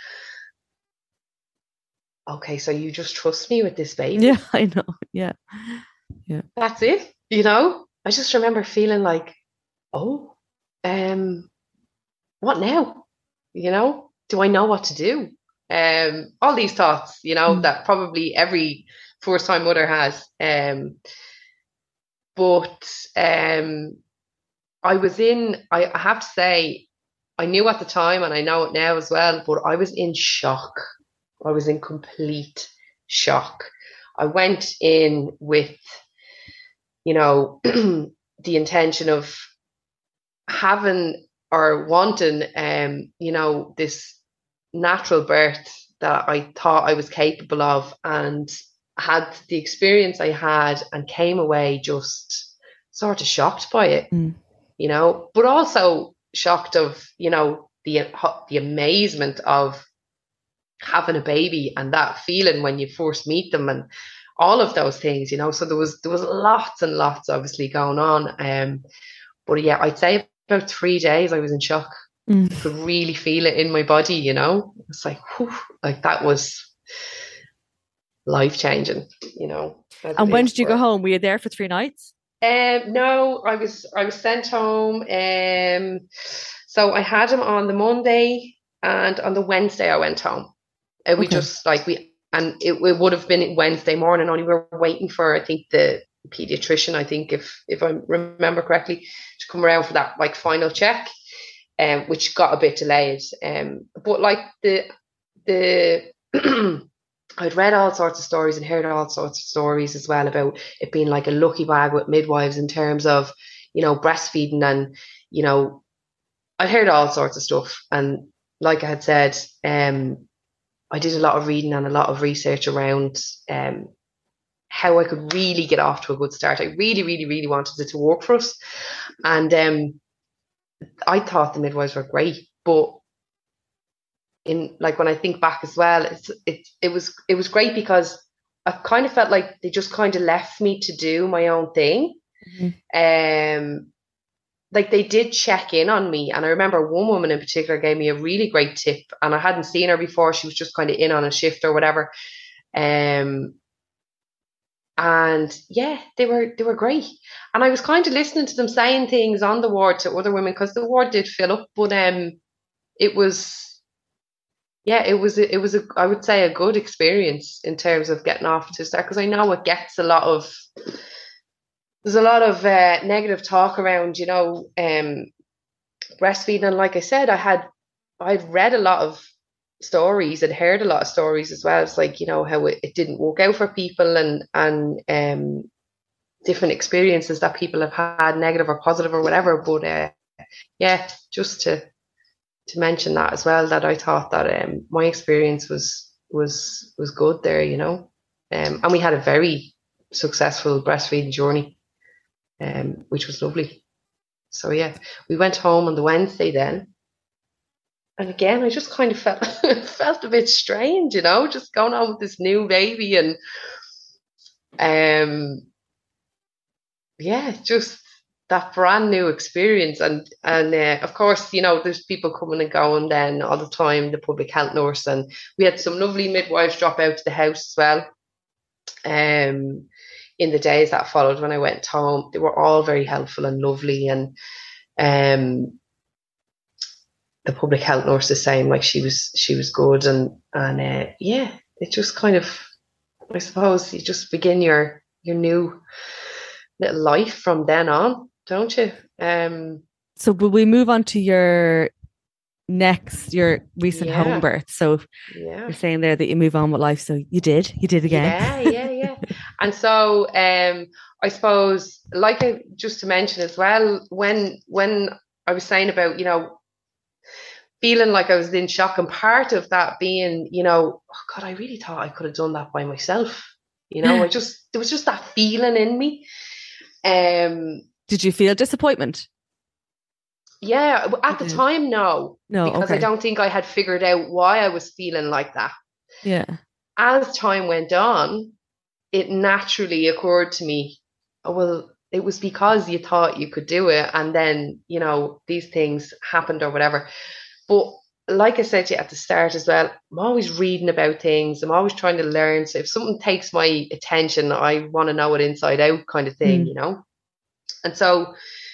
okay, so you just trust me with this baby? Yeah, I know. Yeah. Yeah. That's it. You know, I just remember feeling like, oh, um, what now? You know, do I know what to do? Um, all these thoughts, you know, mm. that probably every first-time mother has. Um, but um, I was in, I, I have to say, I knew at the time, and I know it now as well, but I was in shock. I was in complete shock. I went in with, you know, the intention of having or wanting, um, you know, this natural birth that I thought I was capable of, and had the experience I had, and came away just sort of shocked by it, mm. you know, but also shocked of, you know, the the amazement of having a baby and that feeling when you first meet them and all of those things, you know. So there was there was lots and lots obviously going on. Um, but yeah, I'd say about three days I was in shock. Mm. I could really feel it in my body, you know. It's like, whew, like that was life changing, you know. And when did you go home? Were you there for three nights? Um, no, I was I was sent home. Um, so I had him on the Monday, and on the Wednesday I went home. And we okay. just like we and it, it would have been Wednesday morning. Only we were waiting for, I think, the pediatrician, I think if if I remember correctly, to come around for that like final check. Um, which got a bit delayed. Um, but like the the I'd read all sorts of stories and heard all sorts of stories as well about it being like a lucky bag with midwives in terms of, you know, breastfeeding, and, you know, I heard all sorts of stuff. And like I had said, um, I did a lot of reading and a lot of research around um how I could really get off to a good start. I really, really, really wanted it to work for us. And um I thought the midwives were great, but in like when I think back as well, it's it it was it was great because I kind of felt like they just kind of left me to do my own thing. Mm-hmm. Um, like they did check in on me, and I remember one woman in particular gave me a really great tip, and I hadn't seen her before. She was just kind of in on a shift or whatever. Um, And yeah, they were they were great. And I was kind of listening to them saying things on the ward to other women, because the ward did fill up. But um, it was, yeah, it was it was a I would say a good experience in terms of getting off to start, because I know it gets a lot of there's a lot of uh, negative talk around, you know, um, breastfeeding. And like I said, I had I'd read a lot of stories and heard a lot of stories as well. It's like, you know, how it, it didn't work out for people, and and um different experiences that people have had, negative or positive or whatever. But uh, yeah, just to to mention that as well, that I thought that um my experience was was was good there, you know. Um and we had a very successful breastfeeding journey, um which was lovely. So yeah, we went home on the Wednesday then. And again, I just kind of felt felt a bit strange, you know, just going on with this new baby, and um, yeah, just that brand new experience. And and uh, of course, you know, there's people coming and going then all the time, the public health nurse, and we had some lovely midwives drop out to the house as well. Um, in the days that followed when I went home, they were all very helpful and lovely, and um. The public health nurse is saying like she was she was good, and and uh, yeah, it just kind of, I suppose you just begin your your new little life from then on, don't you? Um. So will we move on to your next your recent yeah. home birth? So yeah. You're saying there that you move on with life, so you did you did again. Yeah, yeah, yeah. And so um, I suppose, like I just to mention as well, when when I was saying about, you know, feeling like I was in shock, and part of that being, you know, oh God, I really thought I could have done that by myself. You know, I just, there was just that feeling in me. Um, Did you feel disappointment? Yeah, at the time, no. No, because okay. I don't think I had figured out why I was feeling like that. Yeah. As time went on, it naturally occurred to me, oh, well, it was because you thought you could do it, and then, you know, these things happened or whatever. But like I said to you at the start as well, I'm always reading about things. I'm always trying to learn. So if something takes my attention, I want to know it inside out, kind of thing, mm. you know? And so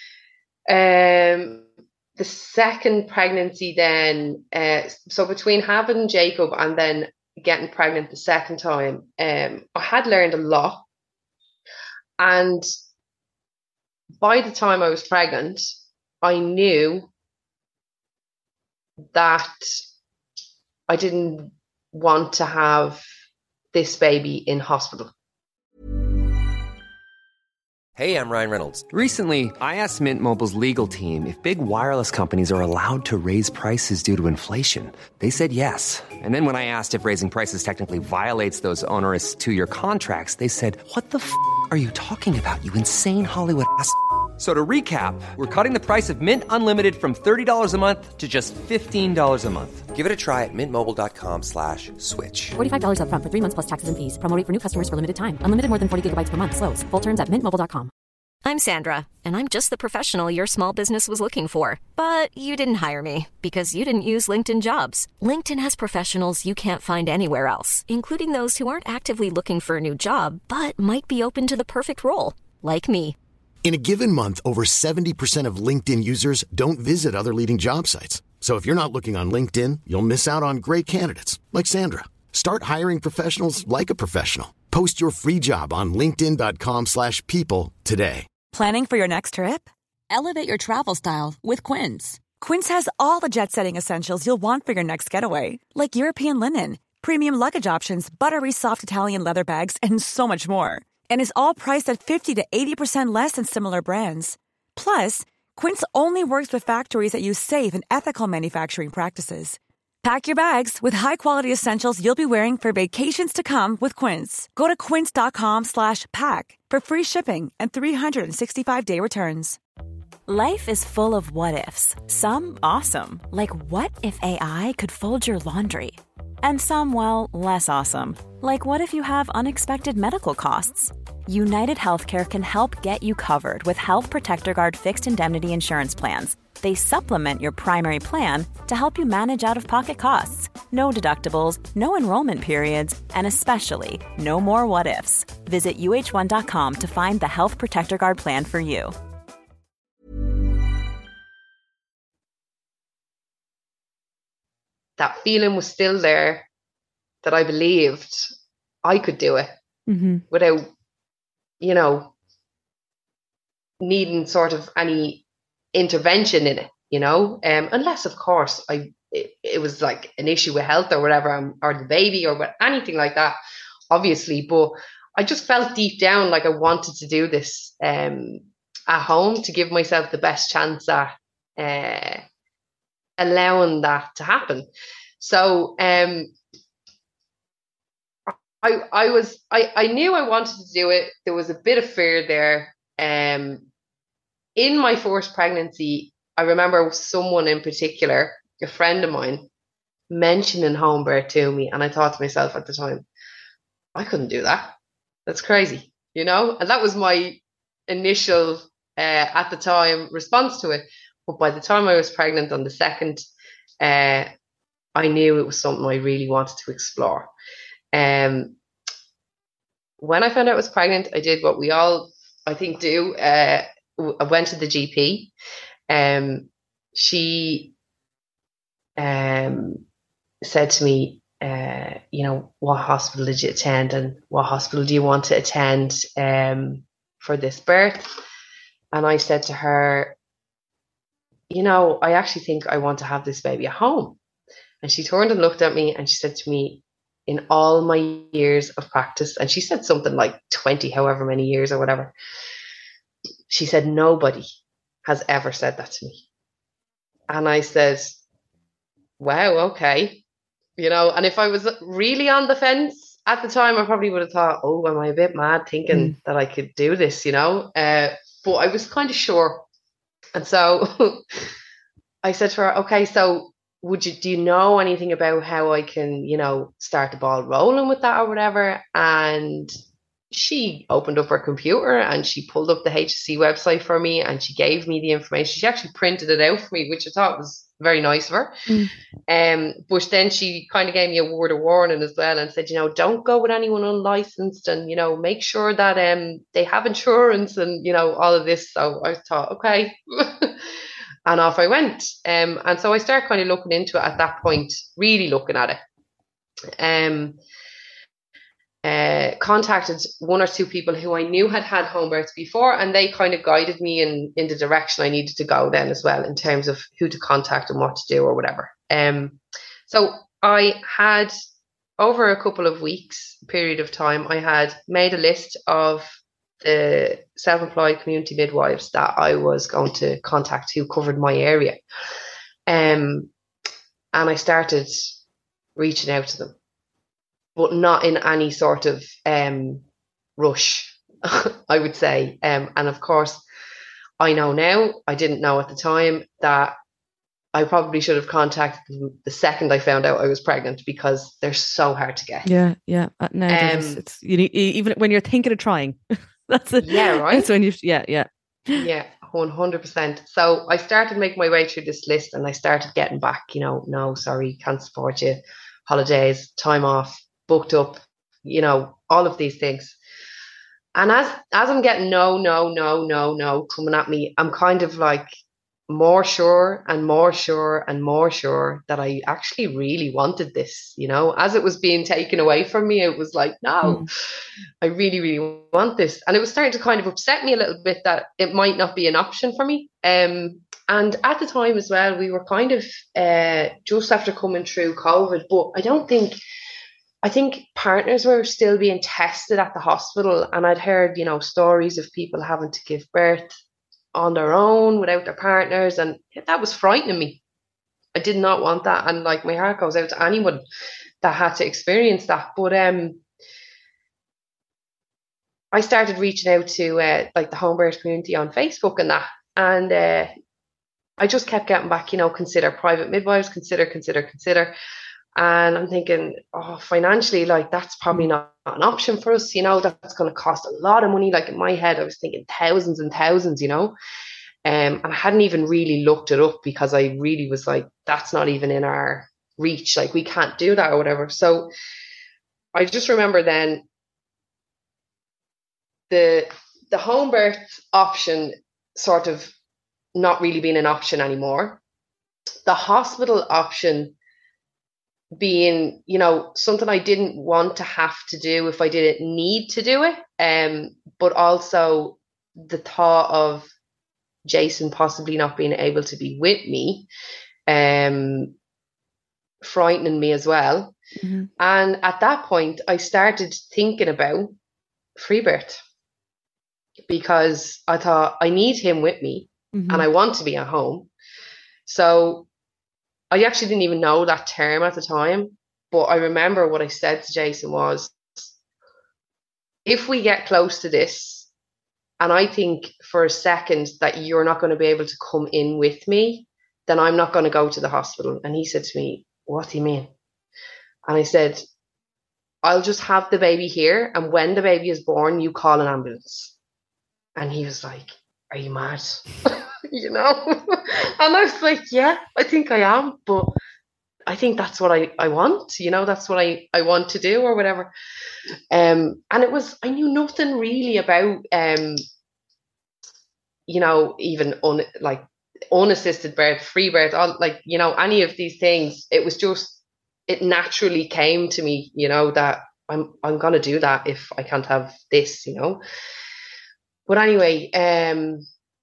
um, the second pregnancy then, uh, so between having Jacob and then getting pregnant the second time, um, I had learned a lot. And by the time I was pregnant, I knew that I didn't want to have this baby in hospital. Hey, I'm Ryan Reynolds. Recently, I asked Mint Mobile's legal team if big wireless companies are allowed to raise prices due to inflation. They said yes. And then when I asked if raising prices technically violates those onerous two-year contracts, they said, what the f*** are you talking about, you insane Hollywood ass f- So to recap, we're cutting the price of Mint Unlimited from thirty dollars a month to just fifteen dollars a month. Give it a try at mintmobile.com slash switch. forty-five dollars up front for three months plus taxes and fees. Promo rate for new customers for limited time. Unlimited more than forty gigabytes per month. Slows full terms at mint mobile dot com. I'm Sandra, and I'm just the professional your small business was looking for. But you didn't hire me because you didn't use LinkedIn Jobs. LinkedIn has professionals you can't find anywhere else, including those who aren't actively looking for a new job, but might be open to the perfect role, like me. In a given month, over seventy percent of LinkedIn users don't visit other leading job sites. So if you're not looking on LinkedIn, you'll miss out on great candidates like Sandra. Start hiring professionals like a professional. Post your free job on linkedin.com slash people today. Planning for your next trip? Elevate your travel style with Quince. Quince has all the jet-setting essentials you'll want for your next getaway, like European linen, premium luggage options, buttery soft Italian leather bags, and so much more. And is all priced at fifty to eighty percent less than similar brands. Plus, Quince only works with factories that use safe and ethical manufacturing practices. Pack your bags with high-quality essentials you'll be wearing for vacations to come with Quince. Go to quince.com slash pack for free shipping and three sixty-five day returns. Life is full of what-ifs. Some awesome, like what if A I could fold your laundry? And some, well, less awesome. Like what if you have unexpected medical costs? United Healthcare can help get you covered with Health Protector Guard fixed indemnity insurance plans. They supplement your primary plan to help you manage out-of-pocket costs. No deductibles, no enrollment periods, and especially no more what-ifs. Visit U H one dot com to find the Health Protector Guard plan for you. That feeling was still there, that I believed I could do it mm-hmm. without, you know, needing sort of any intervention in it, you know, um, unless, of course, I it, it was like an issue with health or whatever, um, or the baby or what, anything like that, obviously. But I just felt deep down like I wanted to do this um, at home to give myself the best chance at uh, allowing that to happen. So um, I I was I, I knew I wanted to do it. There was a bit of fear there. Um, in my first pregnancy, I remember someone in particular, a friend of mine, mentioning home birth to me, and I thought to myself at the time, I couldn't do that. That's crazy, you know. And that was my initial, uh, at the time, response to it. But by the time I was pregnant on the second, uh, I knew it was something I really wanted to explore. Um, when I found out I was pregnant, I did what we all, I think, do. Uh, I went to the G P. Um, she um, said to me, uh, you know, what hospital did you attend, and what hospital do you want to attend um, for this birth? And I said to her, you know, I actually think I want to have this baby at home. And she turned and looked at me and she said to me, in all my years of practice, and she said something like twenty, however many years or whatever, she said, nobody has ever said that to me. And I said, wow, okay. You know, and if I was really on the fence at the time, I probably would have thought, oh, am I a bit mad thinking mm. that I could do this, you know? Uh, but I was kind of sure. And so I said to her, okay, so would you, do you know anything about how I can, you know, start the ball rolling with that or whatever? And she opened up her computer and she pulled up the H S C website for me and she gave me the information. She actually printed it out for me, which I thought was very nice of her. Mm. Um, but then she kind of gave me a word of warning as well and said, you know, don't go with anyone unlicensed and, you know, make sure that um they have insurance and, you know, all of this. So I thought, okay. And off I went. Um, and so I started kind of looking into it at that point, really looking at it. Um, uh, contacted one or two people who I knew had had home births before, and they kind of guided me in, in the direction I needed to go then as well, in terms of who to contact and what to do or whatever. Um, so I had, over a couple of weeks period of time, I had made a list of the self-employed community midwives that I was going to contact who covered my area. Um, and I started reaching out to them, but not in any sort of um, rush, I would say. Um, and of course, I know now, I didn't know at the time, that I probably should have contacted them the second I found out I was pregnant, because they're so hard to get. Yeah, yeah. No, um, it's you need, even when you're thinking of trying. That's it. Yeah, right. That's when you, yeah, yeah. Yeah, one hundred percent. So I started making my way through this list and I started getting back, you know, no, sorry, can't support you. Holidays, time off, booked up, you know, all of these things. And as as I'm getting no, no, no, no, no coming at me, I'm kind of like more sure and more sure and more sure that I actually really wanted this, you know. As it was being taken away from me, it was like, no, mm. I really, really want this. And it was starting to kind of upset me a little bit that it might not be an option for me. Um, and at the time as well, we were kind of uh, just after coming through COVID, but I don't think, I think partners were still being tested at the hospital. And I'd heard, you know, stories of people having to give birth on their own without their partners, and that was frightening me. I did not want that, and like my heart goes out to anyone that had to experience that. But um I started reaching out to uh, like the home birth community on Facebook and that, and uh, I just kept getting back, you know, consider private midwives, consider consider consider and I'm thinking, oh, financially, like that's probably not an option for us, you know, that's going to cost a lot of money. Like in my head, I was thinking thousands and thousands, you know, um, and I hadn't even really looked it up because I really was like, that's not even in our reach. Like we can't do that or whatever. So I just remember then the the home birth option sort of not really being an option anymore. The hospital option being, you know, something I didn't want to have to do if I didn't need to do it. Um, but also the thought of Jason possibly not being able to be with me, um, frightening me as well. Mm-hmm. And at that point, I started thinking about free birth, because I thought I need him with me, mm-hmm. and I want to be at home. So I actually didn't even know that term at the time, but I remember what I said to Jason was, if we get close to this, and I think for a second that you're not going to be able to come in with me, then I'm not going to go to the hospital. And he said to me, what do you mean? And I said, I'll just have the baby here, and when the baby is born, you call an ambulance. And he was like, are you mad? You know? And I was like, yeah, I think I am, but I think that's what I, I want, you know, that's what I, I want to do or whatever. Um, and it was, I knew nothing really about, um, you know, even un, like unassisted birth, free birth, all, like, you know, any of these things. It was just, it naturally came to me, you know, that I'm, I'm going to do that if I can't have this, you know. But anyway, um,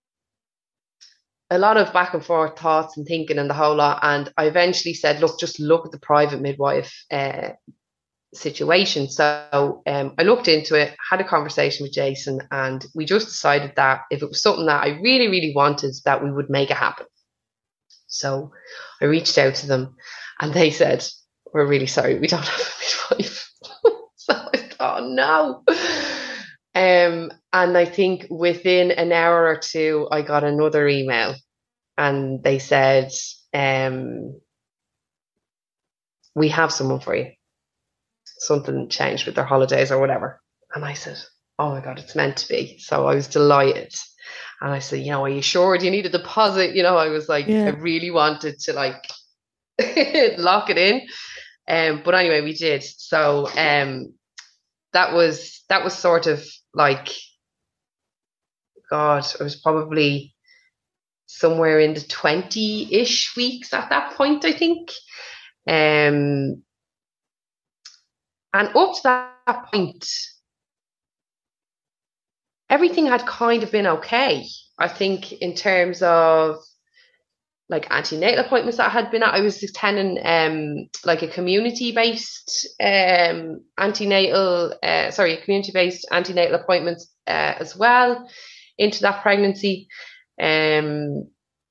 a lot of back and forth thoughts and thinking and the whole lot. And I eventually said, look, just look at the private midwife uh, situation. So um, I looked into it, had a conversation with Jason, and we just decided that if it was something that I really, really wanted, that we would make it happen. So I reached out to them, and they said, we're really sorry, we don't have a midwife. So I thought, no. Um, and I think within an hour or two, I got another email, and they said, um, we have someone for you. Something changed with their holidays or whatever. And I said, oh my God, it's meant to be. So I was delighted. And I said, you know, are you sure? Do you need a deposit? You know, I was like, yeah. I really wanted to like lock it in. Um, but anyway, we did. So um, that was, that was sort of like, God, it was probably somewhere in the twenty-ish weeks at that point, I think. Um, and up to that point, everything had kind of been okay. I think in terms of like antenatal appointments that I had been at, I was attending um, like a community-based um, antenatal, uh, sorry, community-based antenatal appointments uh, as well into that pregnancy. Um,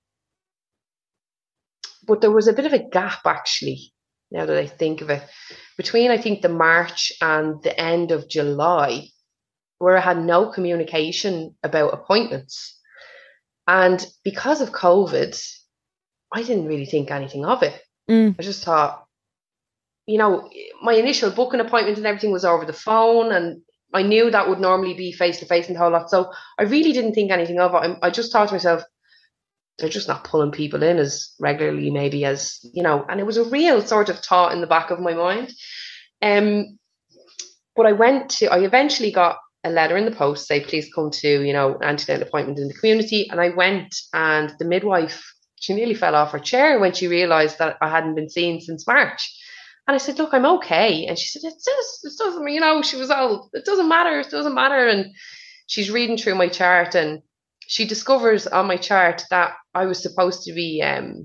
but there was a bit of a gap actually, now that I think of it, between I think the March and the end of July, where I had no communication about appointments. And because of COVID, I didn't really think anything of it. Mm. I just thought, you know, my initial booking appointment and everything was over the phone, and I knew that would normally be face-to-face and the whole lot. So I really didn't think anything of it. I just thought to myself, they're just not pulling people in as regularly maybe as, you know, and it was a real sort of thought in the back of my mind. Um, but I went to, I eventually got a letter in the post say, please come to, you know, an antenatal appointment in the community. And I went, and the midwife, she nearly fell off her chair when she realised that I hadn't been seen since March. And I said, look, I'm okay. And she said, it does, it doesn't, you know, she was all, it doesn't matter, it doesn't matter. And she's reading through my chart, and she discovers on my chart that I was supposed to be, um,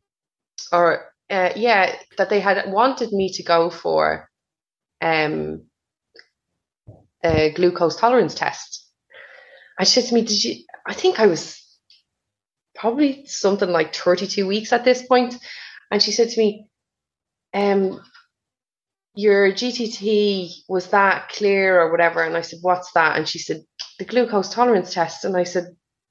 or uh, yeah, that they had wanted me to go for um, a glucose tolerance test. And she said to me, did you, I think I was probably something like thirty-two weeks at this point. And she said to me, um, your G T T, was that clear or whatever? And I said, what's that? And she said, the glucose tolerance test. And I said,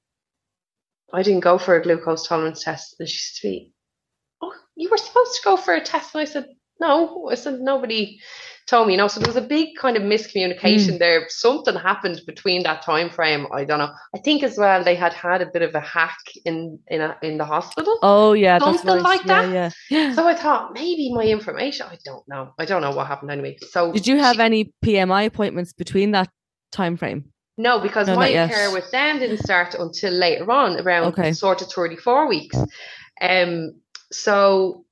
I didn't go for a glucose tolerance test. And she said to me, oh, you were supposed to go for a test. And I said, no. I said, nobody told me. You know, so there was a big kind of miscommunication mm. there. Something happened between that time frame. I don't know. I think as well they had had a bit of a hack in in a, in the hospital. Oh yeah, something that's like yeah, that. Yeah, yeah. So I thought maybe my information. I don't know. I don't know what happened anyway. So did you have she, any P M I appointments between that time frame? No, because no, my care with them didn't start until later on, around okay. sort of thirty-four weeks. Um, so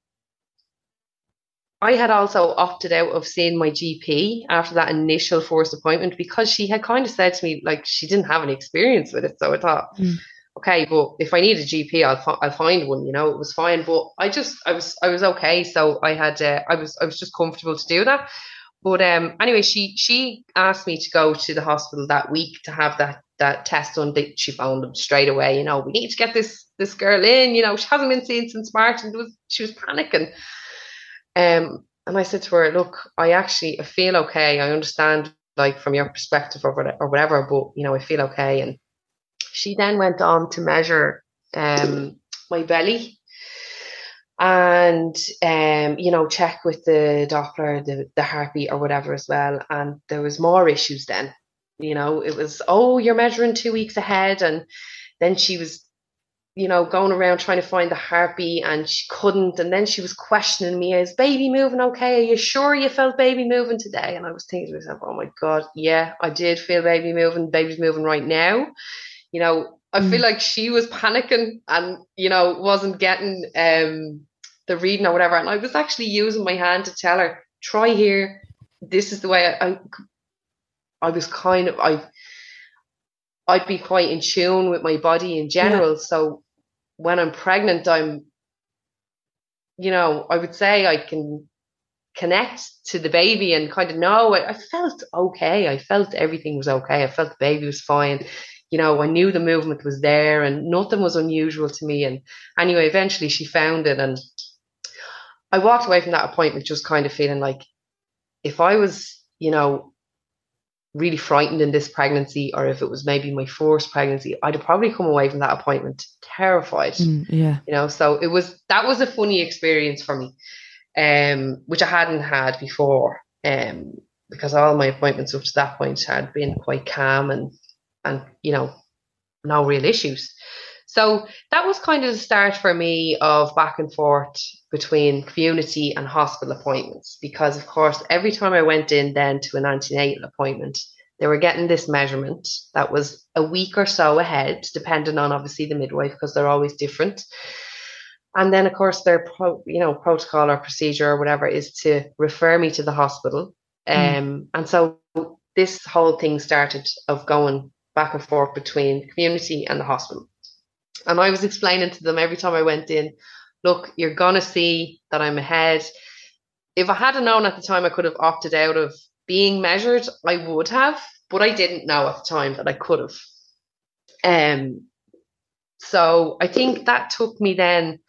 I had also opted out of seeing my G P after that initial first appointment, because she had kind of said to me, like, she didn't have any experience with it. So I thought, mm. okay, but if I need a G P, I'll I'll find one. You know, it was fine. But I just I was I was okay. So I had uh, I was I was just comfortable to do that. But um, anyway, she she asked me to go to the hospital that week to have that that test done. She phoned them straight away. You know, we need to get this this girl in. You know, she hasn't been seen since March, and it was she was panicking. Um, and I said to her, look, I actually I feel okay. I understand, like, from your perspective or whatever, or whatever, but you know, I feel okay. And she then went on to measure um my belly. And, um, you know, check with the Doppler, the, the heartbeat or whatever as well. And there was more issues then. You know, it was, oh, you're measuring two weeks ahead. And then she was, you know, going around trying to find the heartbeat, and she couldn't. And then she was questioning me, is baby moving okay? Are you sure you felt baby moving today? And I was thinking to myself, oh my God, yeah, I did feel baby moving. Baby's moving right now. You know, I mm. feel like she was panicking and, you know, wasn't getting um the reading or whatever. And I was actually using my hand to tell her, try here. This is the way I, I, I was kind of, I, I'd be quite in tune with my body in general. Yeah. So when I'm pregnant, I'm, you know, I would say I can connect to the baby and kind of know. I, I felt okay. I felt everything was okay. I felt the baby was fine. You know, I knew the movement was there and nothing was unusual to me. And anyway, eventually she found it, and I walked away from that appointment just kind of feeling like, if I was, you know, really frightened in this pregnancy, or if it was maybe my first pregnancy, I'd have probably come away from that appointment terrified. Mm, yeah. You know, so it was, that was a funny experience for me, um, which I hadn't had before, um, because all my appointments up to that point had been quite calm and, and, you know, no real issues. So that was kind of the start for me of back and forth between community and hospital appointments, because of course, every time I went in then to an antenatal appointment, they were getting this measurement that was a week or so ahead, depending on obviously the midwife, because they're always different. And then of course their pro, you know, protocol or procedure or whatever is to refer me to the hospital. Mm. Um, and so this whole thing started of going back and forth between community and the hospital. And I was explaining to them every time I went in, look, you're going to see that I'm ahead. If I hadn't known at the time, I could have opted out of being measured. I would have, but I didn't know at the time that I could have. Um, so I think that took me then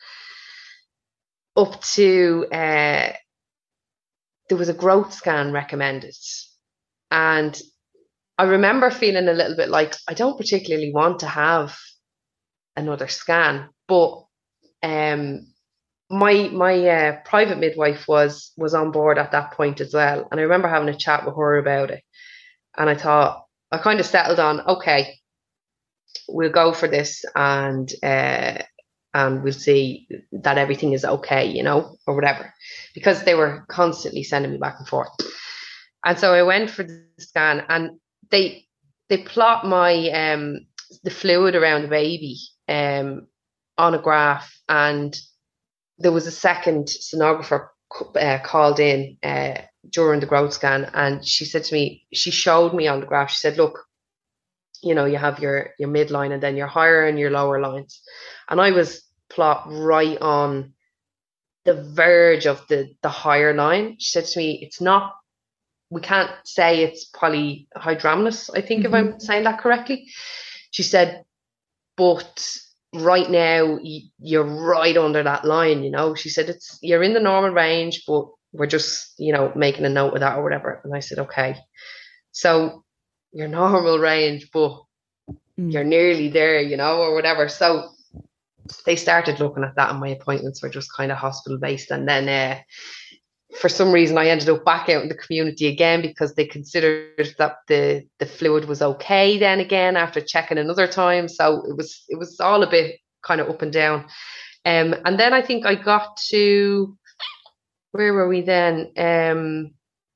up to, uh, there was a growth scan recommended. And I remember feeling a little bit like, I don't particularly want to have another scan, but um my my uh, private midwife was was on board at that point as well, and I remember having a chat with her about it, and I thought, I kind of settled on, okay, we'll go for this, and uh and we'll see that everything is okay, you know, or whatever, because they were constantly sending me back and forth. And so I went for the scan, and they they plot my um the fluid around the baby um, on a graph, and there was a second sonographer uh, called in uh, during the growth scan, and she said to me, she showed me on the graph, she said, look, you know, you have your your midline and then your higher and your lower lines, and I was plot right on the verge of the the higher line. She said to me, it's not, we can't say it's polyhydramnios, I think, mm-hmm. if I'm saying that correctly. She said, but right now you're right under that line, you know. She said, it's, you're in the normal range, but we're just, you know, making a note of that or whatever. And I said, okay. So your normal range, but mm. you're nearly there, you know, or whatever. So they started looking at that, and my appointments were just kind of hospital based. And then uh, for some reason I ended up back out in the community again, because they considered that the the fluid was okay then again after checking another time. So it was it was all a bit kind of up and down. Um, and then I think I got to, where were we then? Um,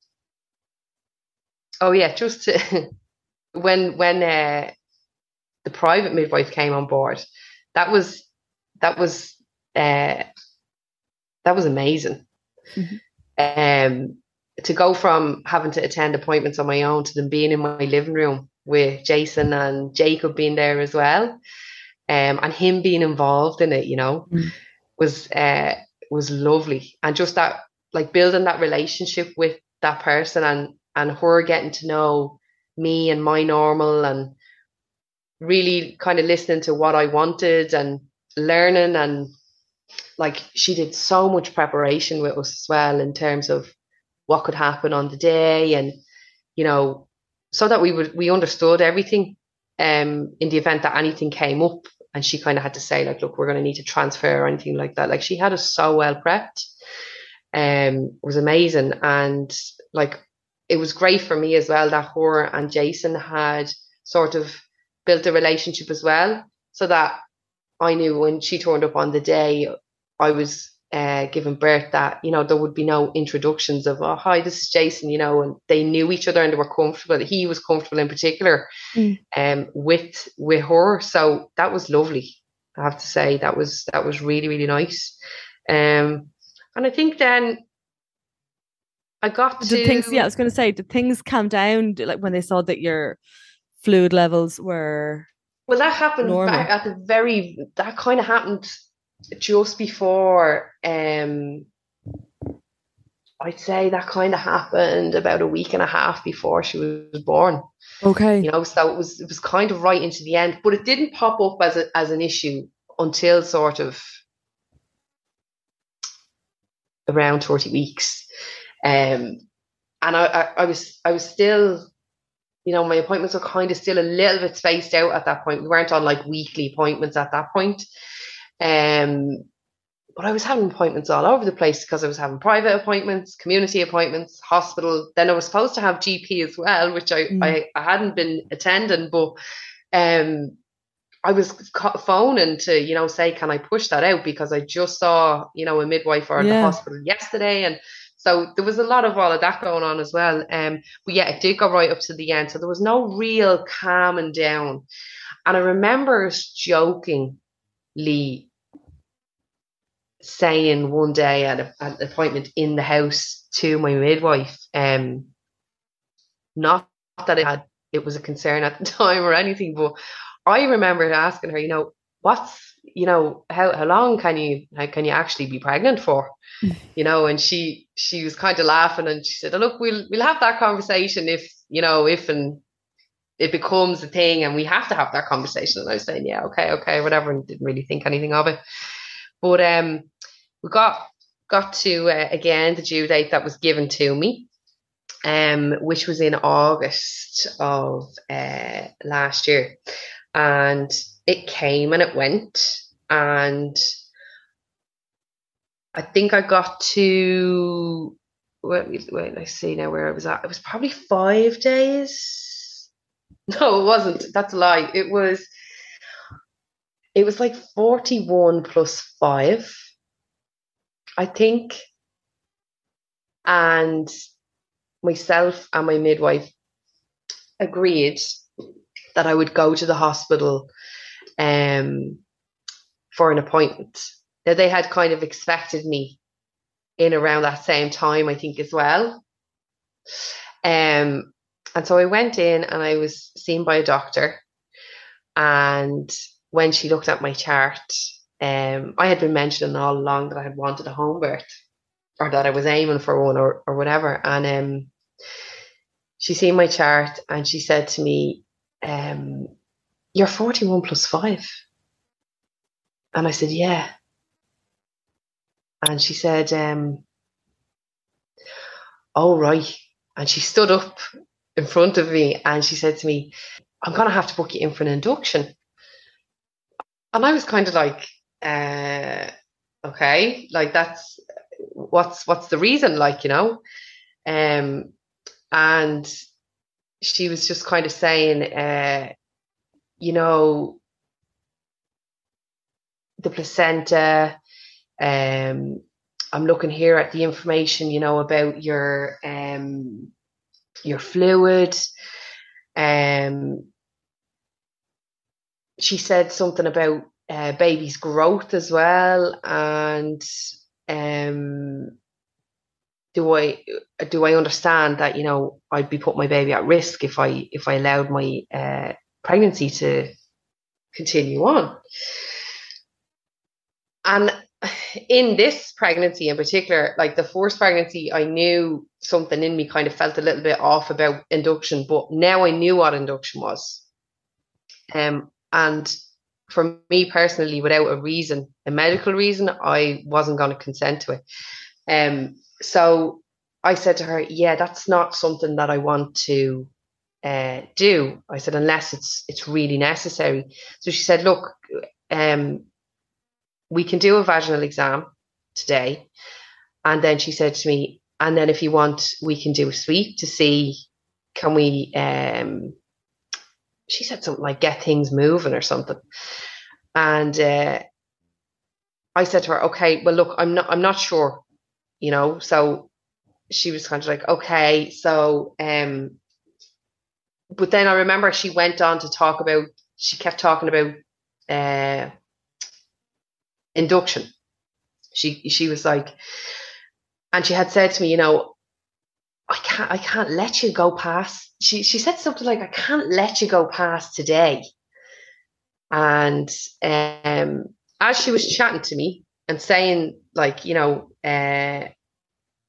oh yeah, just to, when when uh, the private midwife came on board, that was that was uh, that was amazing. Mm-hmm. Um, to go from having to attend appointments on my own to them being in my living room with Jason and Jacob being there as well, um, and him being involved in it, you know, mm. was uh, was lovely. And just that, like, building that relationship with that person, and and her getting to know me and my normal, and really kind of listening to what I wanted and learning. And like, she did so much preparation with us as well in terms of what could happen on the day, and, you know, so that we would, we understood everything um, in the event that anything came up. And she kind of had to say, like, look, we're going to need to transfer or anything like that. Like, she had us so well prepped. Um, it was amazing. And like, it was great for me as well that her and Jason had sort of built a relationship as well, so that I knew when she turned up on the day I was uh, giving birth, that, you know, there would be no introductions of, oh, hi, this is Jason, you know, and they knew each other and they were comfortable. He was comfortable in particular mm. um, with with her. So that was lovely. I have to say, that was that was really, really nice. Um, and I think then I got to... Did things, yeah, I was going to say, did things calm down, like when they saw that your fluid levels were... Well, that happened back at the very, that kind of happened just before, um, I'd say that kind of happened about a week and a half before she was born. Okay. You know, so it was it was kind of right into the end, but it didn't pop up as a, as an issue until sort of around thirty weeks. Um, and I, I, I was I was still, you know, my appointments were kind of still a little bit spaced out at that point. We weren't on like weekly appointments at that point. Um, but I was having appointments all over the place because I was having private appointments, community appointments, hospital. Then I was supposed to have G P as well, which I, mm. I, I hadn't been attending, but um, I was phoning to, you know, say, can I push that out? Because I just saw, you know, a midwife or yeah. the hospital yesterday. And so there was a lot of all of that going on as well. Um, but yeah, it did go right up to the end. So there was no real calming down. And I remember jokingly saying one day at, a, at an appointment in the house to my midwife, um, not that it had, it was a concern at the time or anything, but I remembered asking her, you know, what's, you know, how, how long can you, how can you actually be pregnant for? You know, and she, she was kind of laughing and she said, oh, look, we'll, we'll have that conversation if, you know, if, and it becomes a thing and we have to have that conversation. And I was saying, yeah, okay, okay, whatever. And didn't really think anything of it. But, um, we got, got to, uh, again, the due date that was given to me, um, which was in August of, uh, last year. And it came and it went. And I think I got to, wait, wait, I see now where I was at. It was probably five days. No, it wasn't. That's a lie. It was, it was like forty-one plus five, I think. And myself and my midwife agreed that I would go to the hospital um, for an appointment. Now, they had kind of expected me in around that same time, I think, as well. Um, and so I went in and I was seen by a doctor. And when she looked at my chart, um, I had been mentioning all along that I had wanted a home birth, or that I was aiming for one, or, or whatever. And um, she seen my chart and she said to me, um, you're forty-one plus five. And I said, yeah. And she said, um, oh, right. And she stood up in front of me and she said to me, I'm going to have to book you in for an induction. And I was kind of like, uh, okay, like that's, what's, what's the reason, like, you know? Um, and she was just kind of saying, uh, you know, the placenta, um, I'm looking here at the information, you know, about your, um, your fluid. Um, she said something about uh, baby's growth as well. And, um, do I, do I understand that, you know, I'd be putting my baby at risk if I, if I allowed my, uh, pregnancy to continue on? And in this pregnancy in particular, like the first pregnancy, I knew something in me kind of felt a little bit off about induction, but now I knew what induction was. Um, and for me personally, without a reason, a medical reason, I wasn't going to consent to it. Um, so I said to her, yeah, that's not something that I want to uh, do. I said, unless it's it's really necessary. So she said, look, um, we can do a vaginal exam today. And then she said to me, and then if you want, we can do a sweep to see, can we, um, she said something like get things moving or something. And uh, I said to her, okay, well, look, I'm not, I'm not sure, you know. So she was kind of like, okay. So, um, but then I remember she went on to talk about, she kept talking about uh, induction. She she was like, and she had said to me, you know, I can't I can't let you go past. She she said something like, I can't let you go past today. And um, as she was chatting to me and saying, like, you know, uh,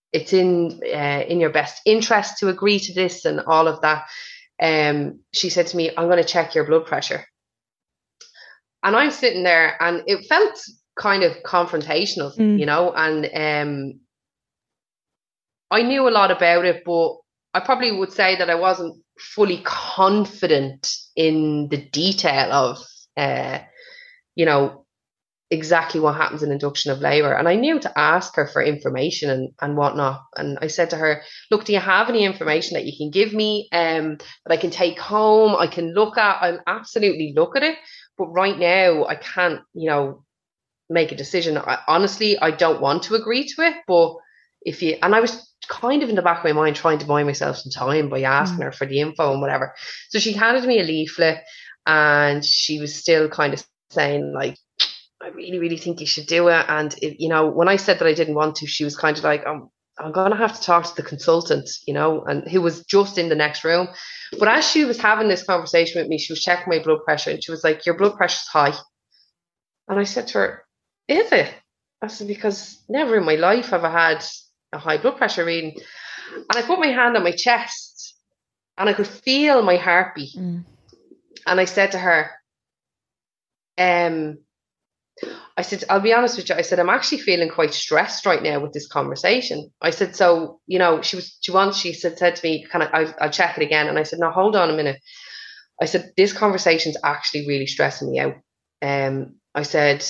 it's in uh, in your best interest to agree to this and all of that. Um, she said to me, I'm going to check your blood pressure. And I'm sitting there and it felt kind of confrontational, mm. you know, and um, I knew a lot about it, but I probably would say that I wasn't fully confident in the detail of, uh, you know, exactly what happens in induction of labour. And I knew to ask her for information and, and whatnot. And I said to her, look, do you have any information that you can give me um, that I can take home? I can look at, I'll absolutely look at it. But right now I can't, you know, make a decision. I, honestly, I don't want to agree to it. But if you, and I was kind of in the back of my mind trying to buy myself some time by asking mm. her for the info and whatever. So she handed me a leaflet and she was still kind of saying like, I really, really think you should do it. And, it, you know, when I said that I didn't want to, she was kind of like, I'm, I'm going to have to talk to the consultant, you know, and who was just in the next room. But as she was having this conversation with me, she was checking my blood pressure and she was like, your blood pressure's high. And I said to her, is it? I said, because never in my life have I had a high blood pressure reading. And I put my hand on my chest and I could feel my heartbeat. Mm. And I said to her, um, I said, I'll be honest with you. I said, I'm actually feeling quite stressed right now with this conversation. I said, so, you know, she was, she wants, she said, said to me, can I, I'll, I'll check it again. And I said, no, hold on a minute. I said, this conversation's actually really stressing me out. Um, I said,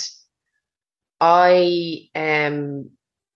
I, um,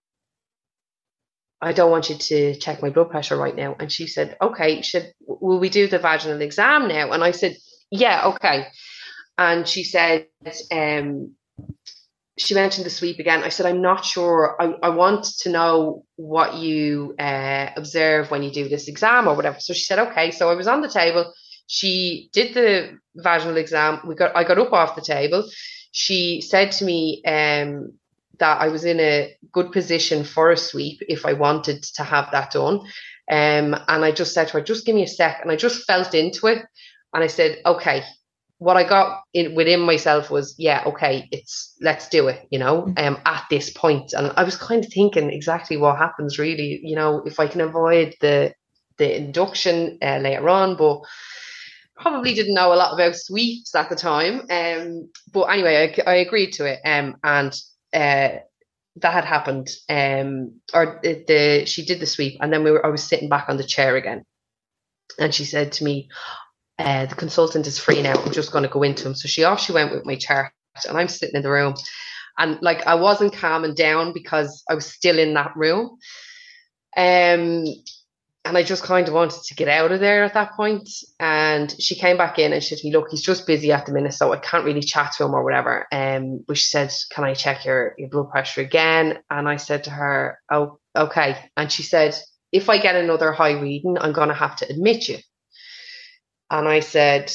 I don't want you to check my blood pressure right now. And she said, okay, should, will we do the vaginal exam now? And I said, yeah, okay. And she said, um, she mentioned the sweep again. I said, I'm not sure. I, I want to know what you uh, observe when you do this exam or whatever. So she said, okay. So I was on the table. She did the vaginal exam. We got, I got up off the table. She said to me um, that I was in a good position for a sweep if I wanted to have that done. Um, and I just said to her, just give me a sec. And I just felt into it. And I said, okay. What I got in, within myself was, yeah, okay, it's, let's do it, you know, um, at this point. And I was kind of thinking exactly what happens really, you know, if I can avoid the, the induction uh, later on, but probably didn't know a lot about sweeps at the time. Um, but anyway, I, I agreed to it. Um, and uh, that had happened. Um, or the, the, she did the sweep and then we were, I was sitting back on the chair again. And she said to me, Uh, the consultant is free now. I'm just going to go into him. So she off she went with my chart and I'm sitting in the room and like I wasn't calming down because I was still in that room. Um, and I just kind of wanted to get out of there at that point. And she came back in and she said to me, look, he's just busy at the minute, so I can't really chat to him or whatever. Um, but she said, can I check your, your blood pressure again? And I said to her, oh, okay. And she said, if I get another high reading, I'm going to have to admit you. And I said,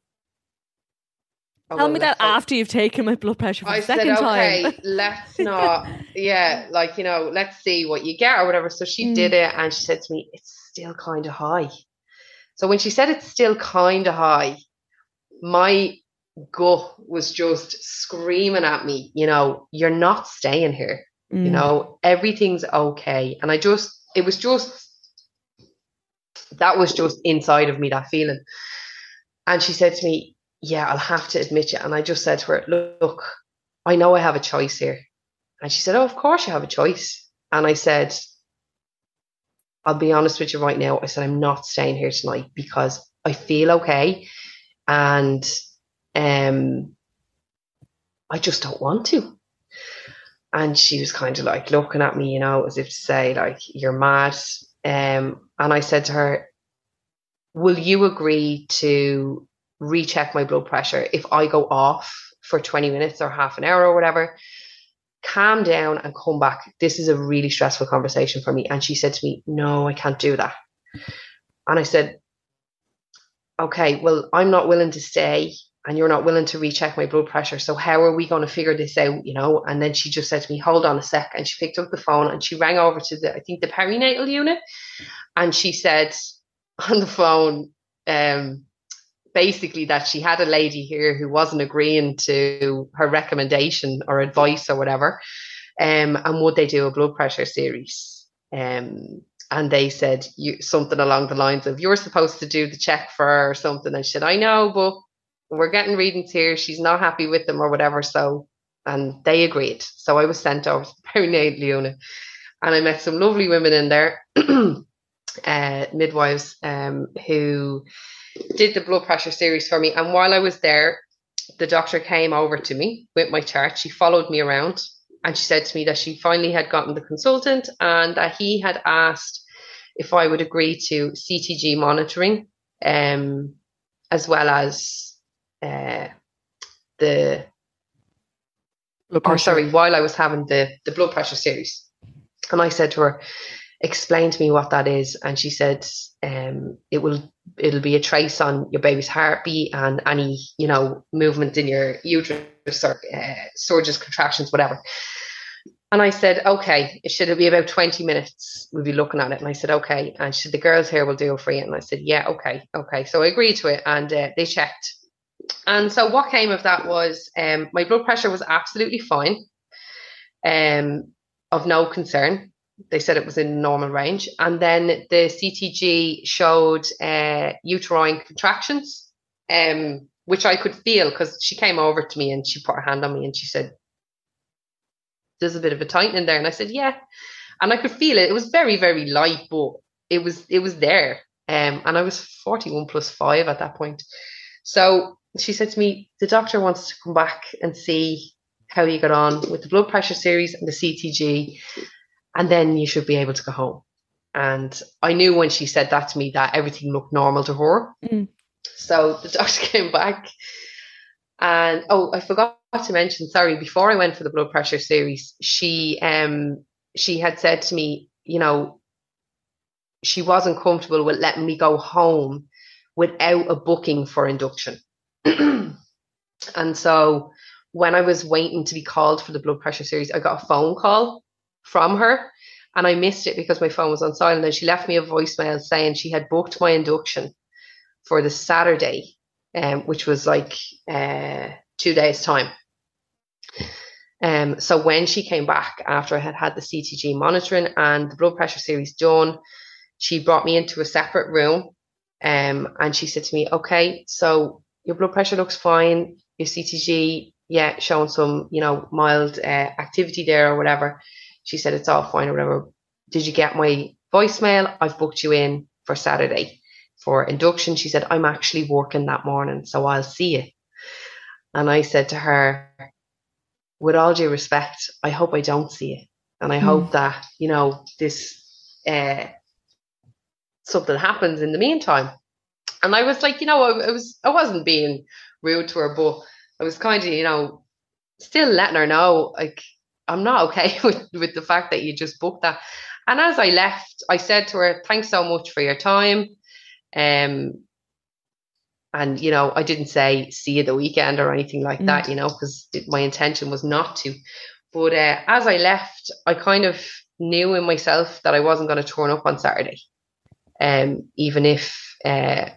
oh, tell well, me that after you've taken my blood pressure for I the second said, okay, time. let's not, yeah, like, you know, let's see what you get or whatever. So she mm. did it and she said to me, it's still kind of high. So when she said it's still kind of high, my gut was just screaming at me, you know, you're not staying here. Mm. You know, everything's okay. And I just, it was just, that was just inside of me, that feeling. And she said to me, yeah, I'll have to admit you. And I just said to her, look, I know I have a choice here. And she said, oh, of course you have a choice. And I said, I'll be honest with you right now. I said, I'm not staying here tonight because I feel okay. And um, I just don't want to. And she was kind of like looking at me, you know, as if to say, like, you're mad. Um, and I said to her, will you agree to recheck my blood pressure if I go off for twenty minutes or half an hour or whatever? Calm down and come back. This is a really stressful conversation for me. And she said to me, no, I can't do that. And I said, okay, well, I'm not willing to stay and you're not willing to recheck my blood pressure. So how are we going to figure this out, you know? And then she just said to me, hold on a sec. And she picked up the phone and she rang over to the, I think the perinatal unit. And she said on the phone, um, basically that she had a lady here who wasn't agreeing to her recommendation or advice or whatever. Um, and would they do a blood pressure series? Um, and they said you, something along the lines of, you're supposed to do the check for her or something. And she said, I know, but we're getting readings here. She's not happy with them or whatever. So, and they agreed. So I was sent over to the perinatal unit, and I met some lovely women in there, uh, midwives, um, who did the blood pressure series for me. And while I was there, the doctor came over to me with my chart. She followed me around, and she said to me that she finally had gotten the consultant, and that he had asked if I would agree to C T G monitoring, um, as well as uh, the, or sorry, while I was having the, the blood pressure series. And I said to her, explain to me what that is. And she said, um, it will, it'll be a trace on your baby's heartbeat and any, you know, movement in your uterus or uh, surges, contractions, whatever. And I said, okay, it should be about twenty minutes. We'll be looking at it. And I said, okay. And she said, the girls here will do it for you. And I said, yeah, okay, okay. So I agreed to it, and uh, they checked. And so what came of that was um, my blood pressure was absolutely fine, um, of no concern. They said it was in normal range. And then the C T G showed uh, uterine contractions, um, which I could feel, because she came over to me and she put her hand on me and she said, there's a bit of a tightening there. And I said, yeah. And I could feel it. It was very, very light, but it was it was there. Um, and I was forty-one plus five at that point. So she said to me, the doctor wants to come back and see how you got on with the blood pressure series and the C T G, and then you should be able to go home. And I knew when she said that to me that everything looked normal to her. Mm. So the doctor came back, and oh, I forgot to mention, sorry, before I went for the blood pressure series, she um she had said to me, you know, she wasn't comfortable with letting me go home without a booking for induction. And so when I was waiting to be called for the blood pressure series, I got a phone call from her, and I missed it because my phone was on silent. And she left me a voicemail saying she had booked my induction for the Saturday, um, which was like uh, two days' time. Um, so when she came back after I had had the C T G monitoring and the blood pressure series done, she brought me into a separate room, um, and she said to me, okay, so your blood pressure looks fine, your C T G, yeah, showing some, you know, mild uh, activity there or whatever. She said, it's all fine or whatever. Did you get my voicemail? I've booked you in for Saturday for induction. She said, I'm actually working that morning, so I'll see you. And I said to her, with all due respect, I hope I don't see you. And I mm. hope that, you know, this, uh, something happens in the meantime. And I was like, you know, I, I was, I wasn't being rude to her, but I was kind of, you know, still letting her know, like, I'm not okay with, with the fact that you just booked that. And as I left, I said to her, thanks so much for your time. Um, and, you know, I didn't say, see you the weekend or anything like mm. that, you know, because my intention was not to. But uh, as I left, I kind of knew in myself that I wasn't going to turn up on Saturday. Um, even if, uh,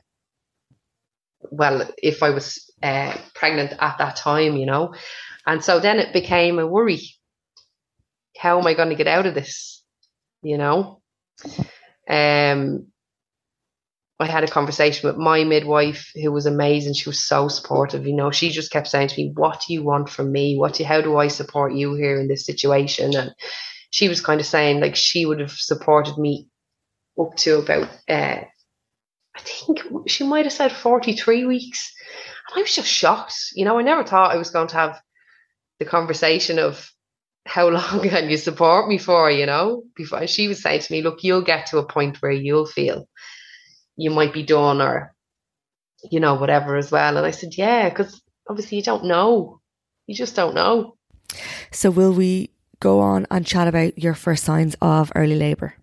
well, if I was uh, pregnant at that time, you know. And so then it became a worry. How am I going to get out of this? You know? Um, I had a conversation with my midwife, who was amazing. She was so supportive. You know, she just kept saying to me, what do you want from me? What do you, how do I support you here in this situation? And she was kind of saying, like, she would have supported me up to about, uh, I think she might have said forty-three weeks. And I was just shocked. You know, I never thought I was going to have the conversation of how long can you support me for, you know? Before, and she was saying to me, look, you'll get to a point where you'll feel you might be done, or, you know, whatever as well. And I said, yeah, because obviously you don't know. You just don't know. So will we go on and chat about your first signs of early labour?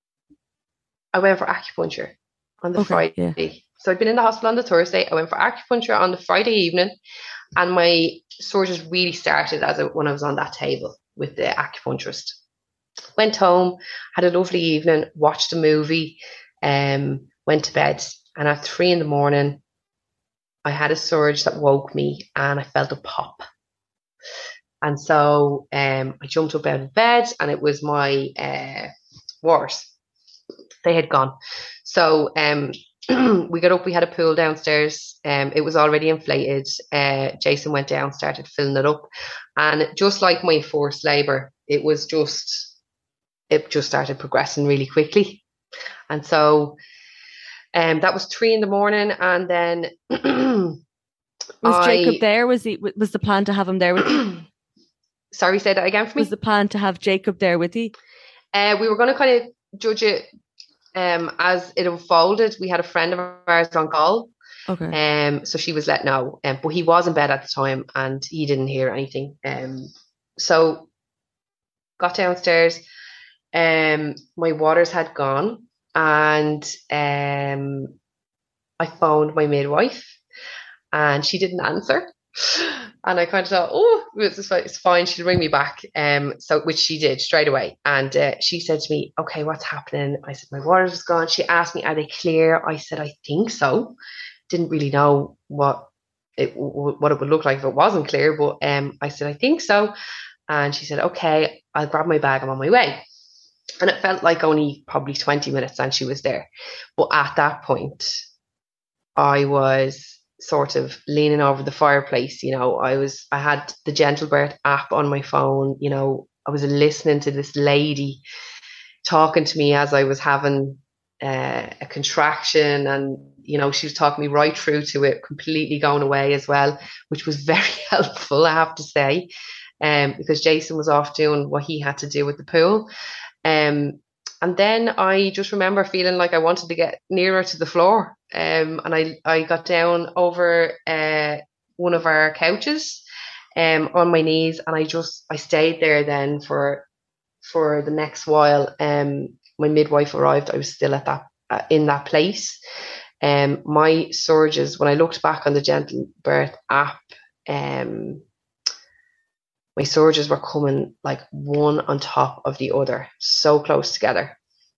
I went for acupuncture on the okay, Friday. Yeah. So I'd been in the hospital on the Thursday. I went for acupuncture on the Friday evening, and my surgeries really started as a, when I was on that table with the acupuncturist. Went home, had a lovely evening, watched a movie, um, went to bed, and at three in the morning, I had a surge that woke me, and I felt a pop. And so um, I jumped up out of bed, and it was my uh, waters. They had gone. So um, we got up, we had a pool downstairs. Um, it was already inflated. Uh, Jason went down, started filling it up. And just like my forced labour, it was just, it just started progressing really quickly. And so um, that was three in the morning. And then was I, Jacob there? Was he? Was the plan to have him there with you? Sorry, say that again for me. Was the plan to have Jacob there with you? Uh, we were going to kind of judge it um, as it unfolded. We had a friend of ours on call. Okay. Um, so she was let know. Um, but he was in bed at the time and he didn't hear anything. Um, so got downstairs. Um, my waters had gone and um, I phoned my midwife and she didn't answer. And I kind of thought, oh, it's, it's fine. She'll ring me back. Um, so which she did straight away. And uh, she said to me, okay, what's happening? I said, my water's was gone. She asked me, are they clear? I said, I think so. Didn't really know what it what it would look like if it wasn't clear. But um, I said, I think so. And she said, okay, I'll grab my bag. I'm on my way. And it felt like only probably twenty minutes and she was there. But at that point, I was sort of leaning over the fireplace. You know, I was, I had the Gentle Birth app on my phone. You know, I was listening to this lady talking to me as I was having uh, a contraction, and, you know, she was talking me right through to it completely going away as well, which was very helpful, I have to say, um, because Jason was off doing what he had to do with the pool. Um, and then I just remember feeling like I wanted to get nearer to the floor. Um, and I, I got down over uh, one of our couches um, on my knees, and I just, I stayed there then for for the next while. Um, my midwife arrived. I was still at that uh, in that place. Um, my surges, when I looked back on the Gentle Birth app, um, my surges were coming like one on top of the other, so close together.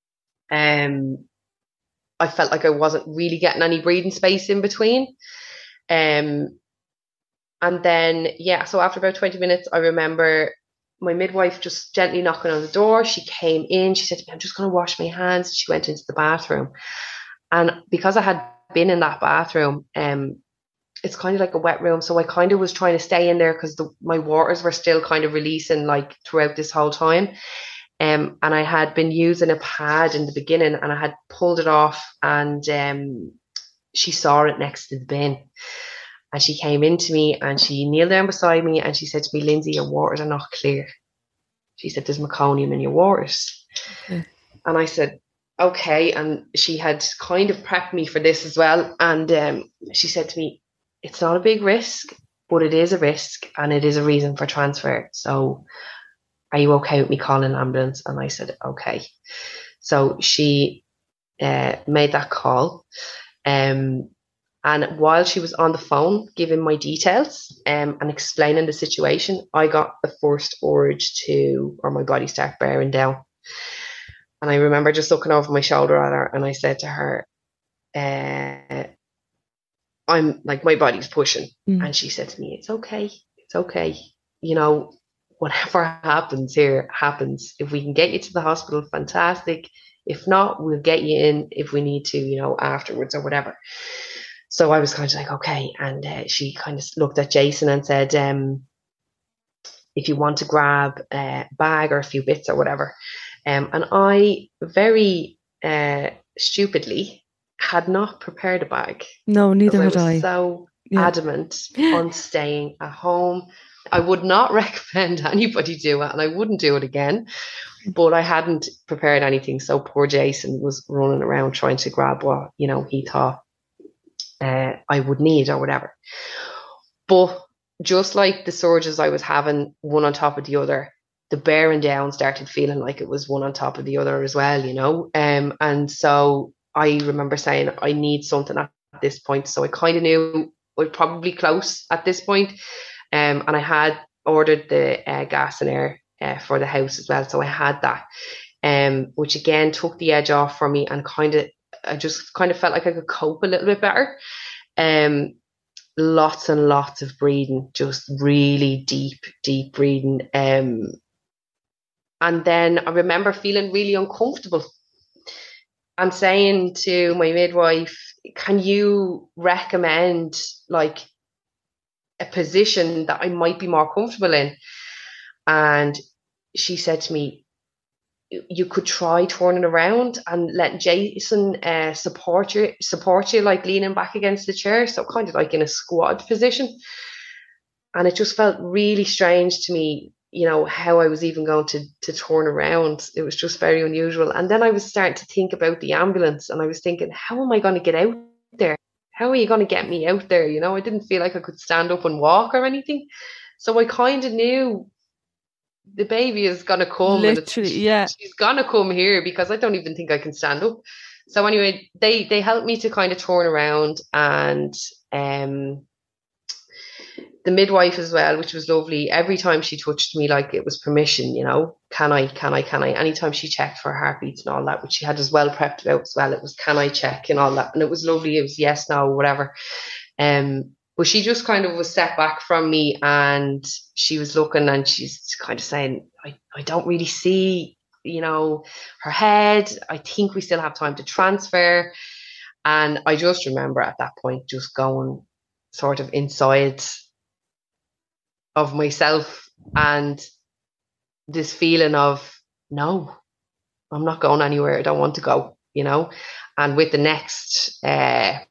Um, I felt like I wasn't really getting any breathing space in between. Um, and then, yeah, so after about twenty minutes, I remember my midwife just gently knocking on the door. She came in. She said to me, I'm just going to wash my hands. She went into the bathroom. And because I had been in that bathroom, um, it's kind of like a wet room. So I kind of was trying to stay in there because the, my waters were still kind of releasing like throughout this whole time. Um, and I had been using a pad in the beginning and I had pulled it off, and um, she saw it next to the bin. And she came into me and she kneeled down beside me and she said to me, Lindsay, your waters are not clear. She said, there's meconium in your waters. Okay. And I said, okay. And she had kind of prepped me for this as well. And um, she said to me, it's not a big risk, but it is a risk and it is a reason for transfer. So are you okay with me calling an ambulance? And I said, okay. So she uh, made that call. Um, and while she was on the phone giving my details um, and explaining the situation, I got the first urge to, or my body started bearing down. And I remember just looking over my shoulder at her and I said to her, uh, I'm like, my body's pushing. Mm. And she said to me, it's okay. It's okay. You know, whatever happens here happens. If we can get you to the hospital, fantastic. If not, we'll get you in if we need to, you know, afterwards or whatever. So I was kind of like, okay. And uh, she kind of looked at Jason and said, um, if you want to grab a bag or a few bits or whatever. Um, and I very uh, stupidly had not prepared a bag. No, neither had I. Was I. so yeah. adamant on staying at home. I would not recommend anybody do it, and I wouldn't do it again. But I hadn't prepared anything, so poor Jason was running around trying to grab what, you know, he thought uh, I would need or whatever. But just like the surges I was having, one on top of the other, the bearing down started feeling like it was one on top of the other as well, you know. Um, and so I remember saying, I need something at this point. So I kind of knew I was probably close at this point. Um, and I had ordered the uh, gas and air uh, for the house as well. So I had that, um, which again took the edge off for me and kind of, I just kind of felt like I could cope a little bit better. Um, lots and lots of breathing, just really deep, deep breathing. Um, and then I remember feeling really uncomfortable and saying to my midwife, can you recommend like a position that I might be more comfortable in? And she said to me, you could try turning around and letting Jason uh, support you, support you, like leaning back against the chair. So kind of like in a squat position. And it just felt really strange to me, you know, how I was even going to, to turn around. It was just very unusual. And then I was starting to think about the ambulance, and I was thinking, how am I going to get out there? How are you going to get me out there? You know, I didn't feel like I could stand up and walk or anything. So I kind of knew the baby is going to come. Literally, and yeah. She's going to come here because I don't even think I can stand up. So anyway, they, they helped me to kind of turn around, and um, the midwife as well, which was lovely. Every time she touched me, like it was permission, you know, can I, can I, can I? Anytime she checked for heartbeats and all that, which she had as well prepped out as well, it was can I check and all that. And it was lovely. It was yes, no, whatever. Um, but she just kind of was set back from me, and she was looking and she's kind of saying, I, I don't really see, you know, her head. I think we still have time to transfer. And I just remember at that point just going sort of inside of myself and this feeling of, no, I'm not going anywhere. I don't want to go, you know. And with the next uh,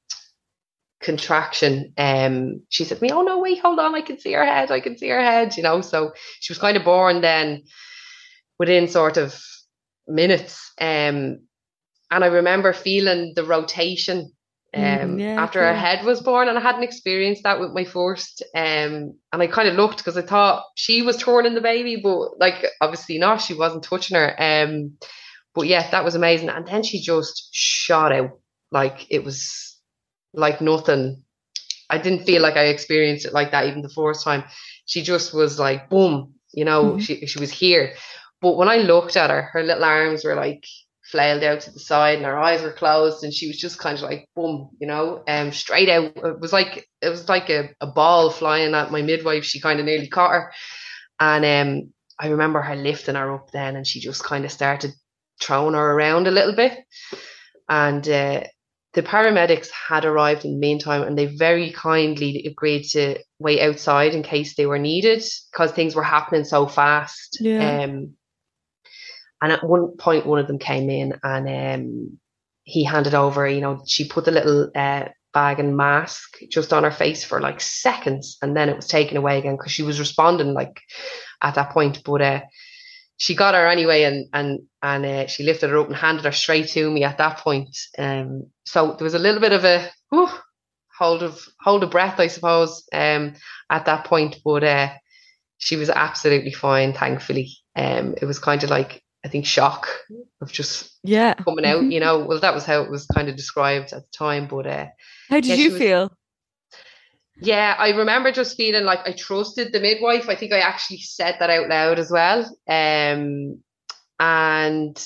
contraction, um, she said to me, oh, no, wait, hold on. I can see her head. I can see her head, you know. So she was kind of born then within sort of minutes. Um, and I remember feeling the rotation um, mm, yeah, after yeah. her head was born, and I hadn't experienced that with my first. Um, and I kind of looked because I thought she was turning the baby, but like obviously not. She wasn't touching her. Um, but yeah, that was amazing. And then she just shot out like it was like nothing. I didn't feel like I experienced it like that even the first time. She just was like boom, you know. Mm-hmm. She she was here. But when I looked at her, her little arms were like flailed out to the side and her eyes were closed, and she was just kind of like boom, you know, um straight out. It was like it was like a, a ball flying at my midwife. She kind of nearly caught her. And um I remember her lifting her up then, and she just kind of started throwing her around a little bit. And uh, the paramedics had arrived in the meantime, and they very kindly agreed to wait outside in case they were needed because things were happening so fast. Yeah. Um, And at one point, one of them came in, and um, he handed over, you know, she put the little uh, bag and mask just on her face for like seconds, and then it was taken away again because she was responding like at that point. But uh, she got her anyway, and and and uh, she lifted her up and handed her straight to me at that point. Um, so there was a little bit of a whew, hold of hold of breath, I suppose, um, at that point. But uh, she was absolutely fine, thankfully. Um, it was kind of like, I think, shock of just yeah coming out, mm-hmm. you know. Well, that was how it was kind of described at the time. But uh, how did yeah, you was, feel? Yeah, I remember just feeling like I trusted the midwife. I think I actually said that out loud as well. Um, and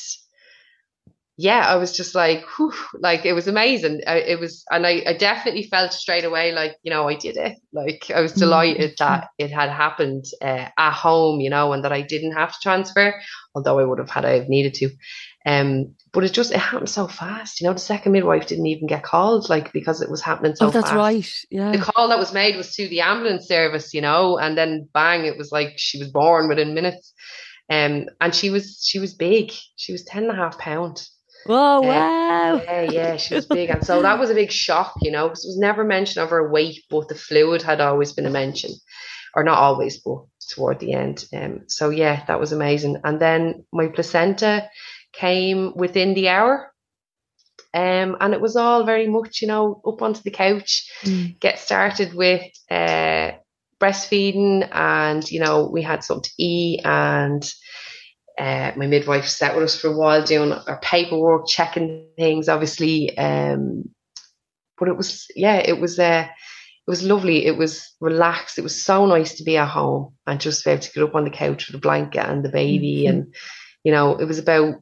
yeah, I was just like, whew, like it was amazing. I, it was, and I, I definitely felt straight away like, you know, I did it. Like I was delighted mm-hmm. that it had happened uh, at home, you know, and that I didn't have to transfer, although I would have had I have needed to. Um, but it just it happened so fast, you know. The second midwife didn't even get called, like because it was happening so fast. Oh, that's fast. right. Yeah. The call that was made was to the ambulance service, you know, and then bang, it was like she was born within minutes. Um, and she was she was big. She was ten and a half pound. Oh, wow. Uh, yeah, yeah, she was big. And so that was a big shock, you know, because it was never mention of her weight, but the fluid had always been a mention. Or not always, but toward the end. Um, so, yeah, that was amazing. And then my placenta came within the hour. Um, and it was all very much, you know, up onto the couch, mm. get started with uh, breastfeeding. And, you know, we had something to eat, and Uh, my midwife sat with us for a while doing our paperwork, checking things, obviously. Um, but it was, yeah, it was, uh, it was lovely. It was relaxed. It was so nice to be at home and just be able to get up on the couch with a blanket and the baby. Mm-hmm. And, you know, it was about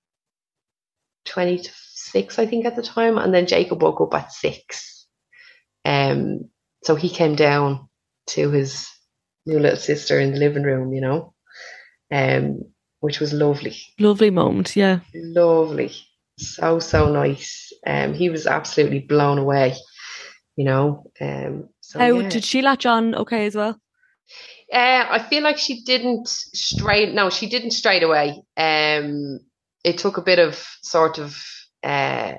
twenty to six, I think, at the time. And then Jacob woke up at six. Um, so he came down to his new little sister in the living room, you know. Um, which was lovely. Lovely moment, yeah. Lovely. So, so nice. Um, he was absolutely blown away, you know. Um, so, How yeah. did she latch on okay as well? Uh, I feel like she didn't straight, no, she didn't straight away. Um, it took a bit of sort of uh,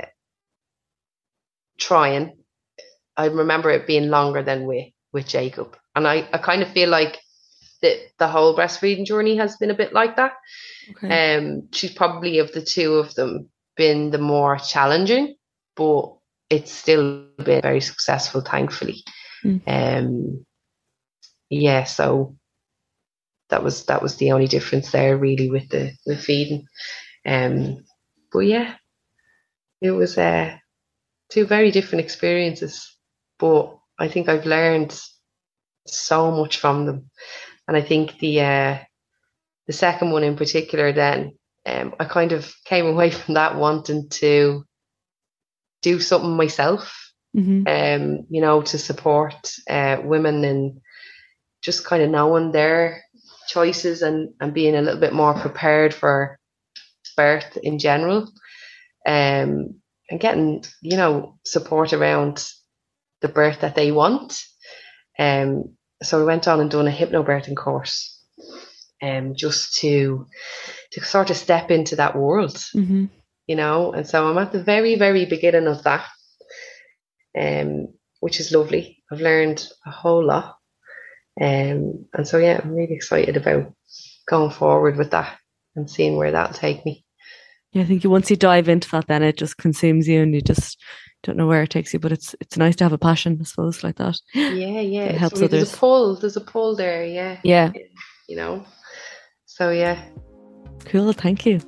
trying. I remember it being longer than with, with Jacob. And I, I kind of feel like the, the whole breastfeeding journey has been a bit like that. Okay. Um, she's probably, of the two of them, been the more challenging, but it's still been very successful, thankfully. Mm. Um, yeah, so that was that was the only difference there, really, with the with feeding. Um, but yeah, it was uh, two very different experiences. But I think I've learned so much from them, and I think the uh, the second one in particular, then um, I kind of came away from that wanting to do something myself. Mm-hmm. Um, you know, to support uh, women and just kind of knowing their choices and, and being a little bit more prepared for birth in general, um, and getting, you know, support around the birth that they want. Um, so we went on and done a hypnobirthing course, um, just to to sort of step into that world, Mm-hmm. you know. And so I'm at the very, very beginning of that, um, which is lovely. I've learned a whole lot. Um, and so, yeah, I'm really excited about going forward with that and seeing where that'll take me. Yeah, I think you once you dive into that, then it just consumes you and you just don't know where it takes you. But it's it's nice to have a passion, I suppose, like that. Yeah, yeah. It helps so there's others. a pull. There's a pull there, yeah. Yeah. You know? So, yeah. Cool, thank you.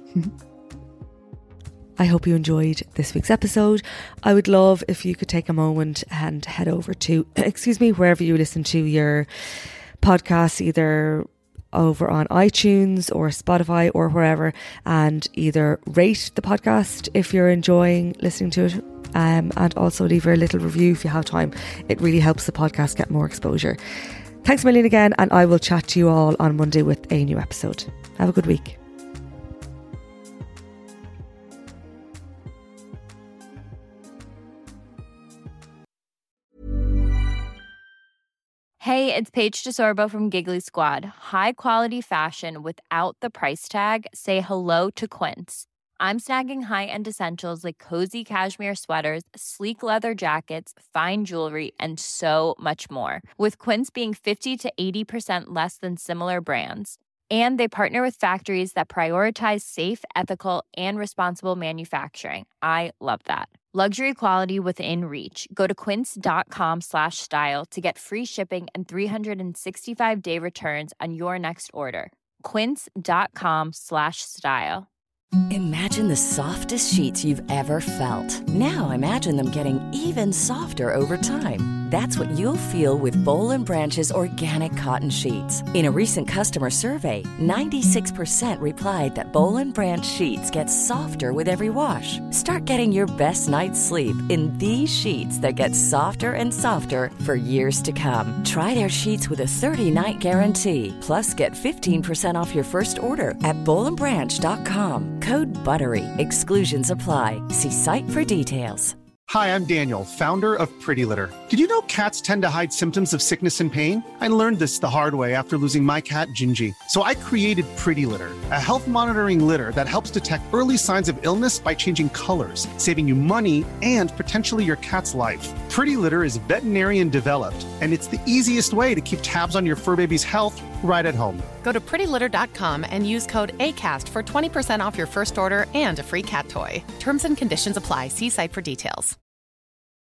I hope you enjoyed this week's episode. I would love if you could take a moment and head over to, excuse me, wherever you listen to your podcasts, either over on iTunes or Spotify or wherever, and either rate the podcast if you're enjoying listening to it, um, and also leave a little review if you have time. It really helps the podcast get more exposure. Thanks a million again, and I will chat to you all on Monday with a new episode. Have a good week. Hey, it's Paige DeSorbo from Giggly Squad. High quality fashion without the price tag. Say hello to Quince. I'm snagging high-end essentials like cozy cashmere sweaters, sleek leather jackets, fine jewelry, and so much more. With Quince being fifty to eighty percent less than similar brands. And they partner with factories that prioritize safe, ethical, and responsible manufacturing. I love that. Luxury quality within reach. Go to quince.com slash style to get free shipping and three sixty-five day returns on your next order. Quince.com slash style. Imagine the softest sheets you've ever felt. Now imagine them getting even softer over time. That's what you'll feel with Boll and Branch's organic cotton sheets. In a recent customer survey, ninety-six percent replied that Boll and Branch sheets get softer with every wash. Start getting your best night's sleep in these sheets that get softer and softer for years to come. Try their sheets with a thirty-night guarantee. Plus, get fifteen percent off your first order at boll and branch dot com. Code BUTTERY. Exclusions apply. See site for details. Hi, I'm Daniel, founder of Pretty Litter. Did you know cats tend to hide symptoms of sickness and pain? I learned this the hard way after losing my cat, Gingy. So I created Pretty Litter, a health monitoring litter that helps detect early signs of illness by changing colors, saving you money and potentially your cat's life. Pretty Litter is veterinarian developed, and it's the easiest way to keep tabs on your fur baby's health right at home. Go to pretty litter dot com and use code ACAST for twenty percent off your first order and a free cat toy. Terms and conditions apply. See site for details.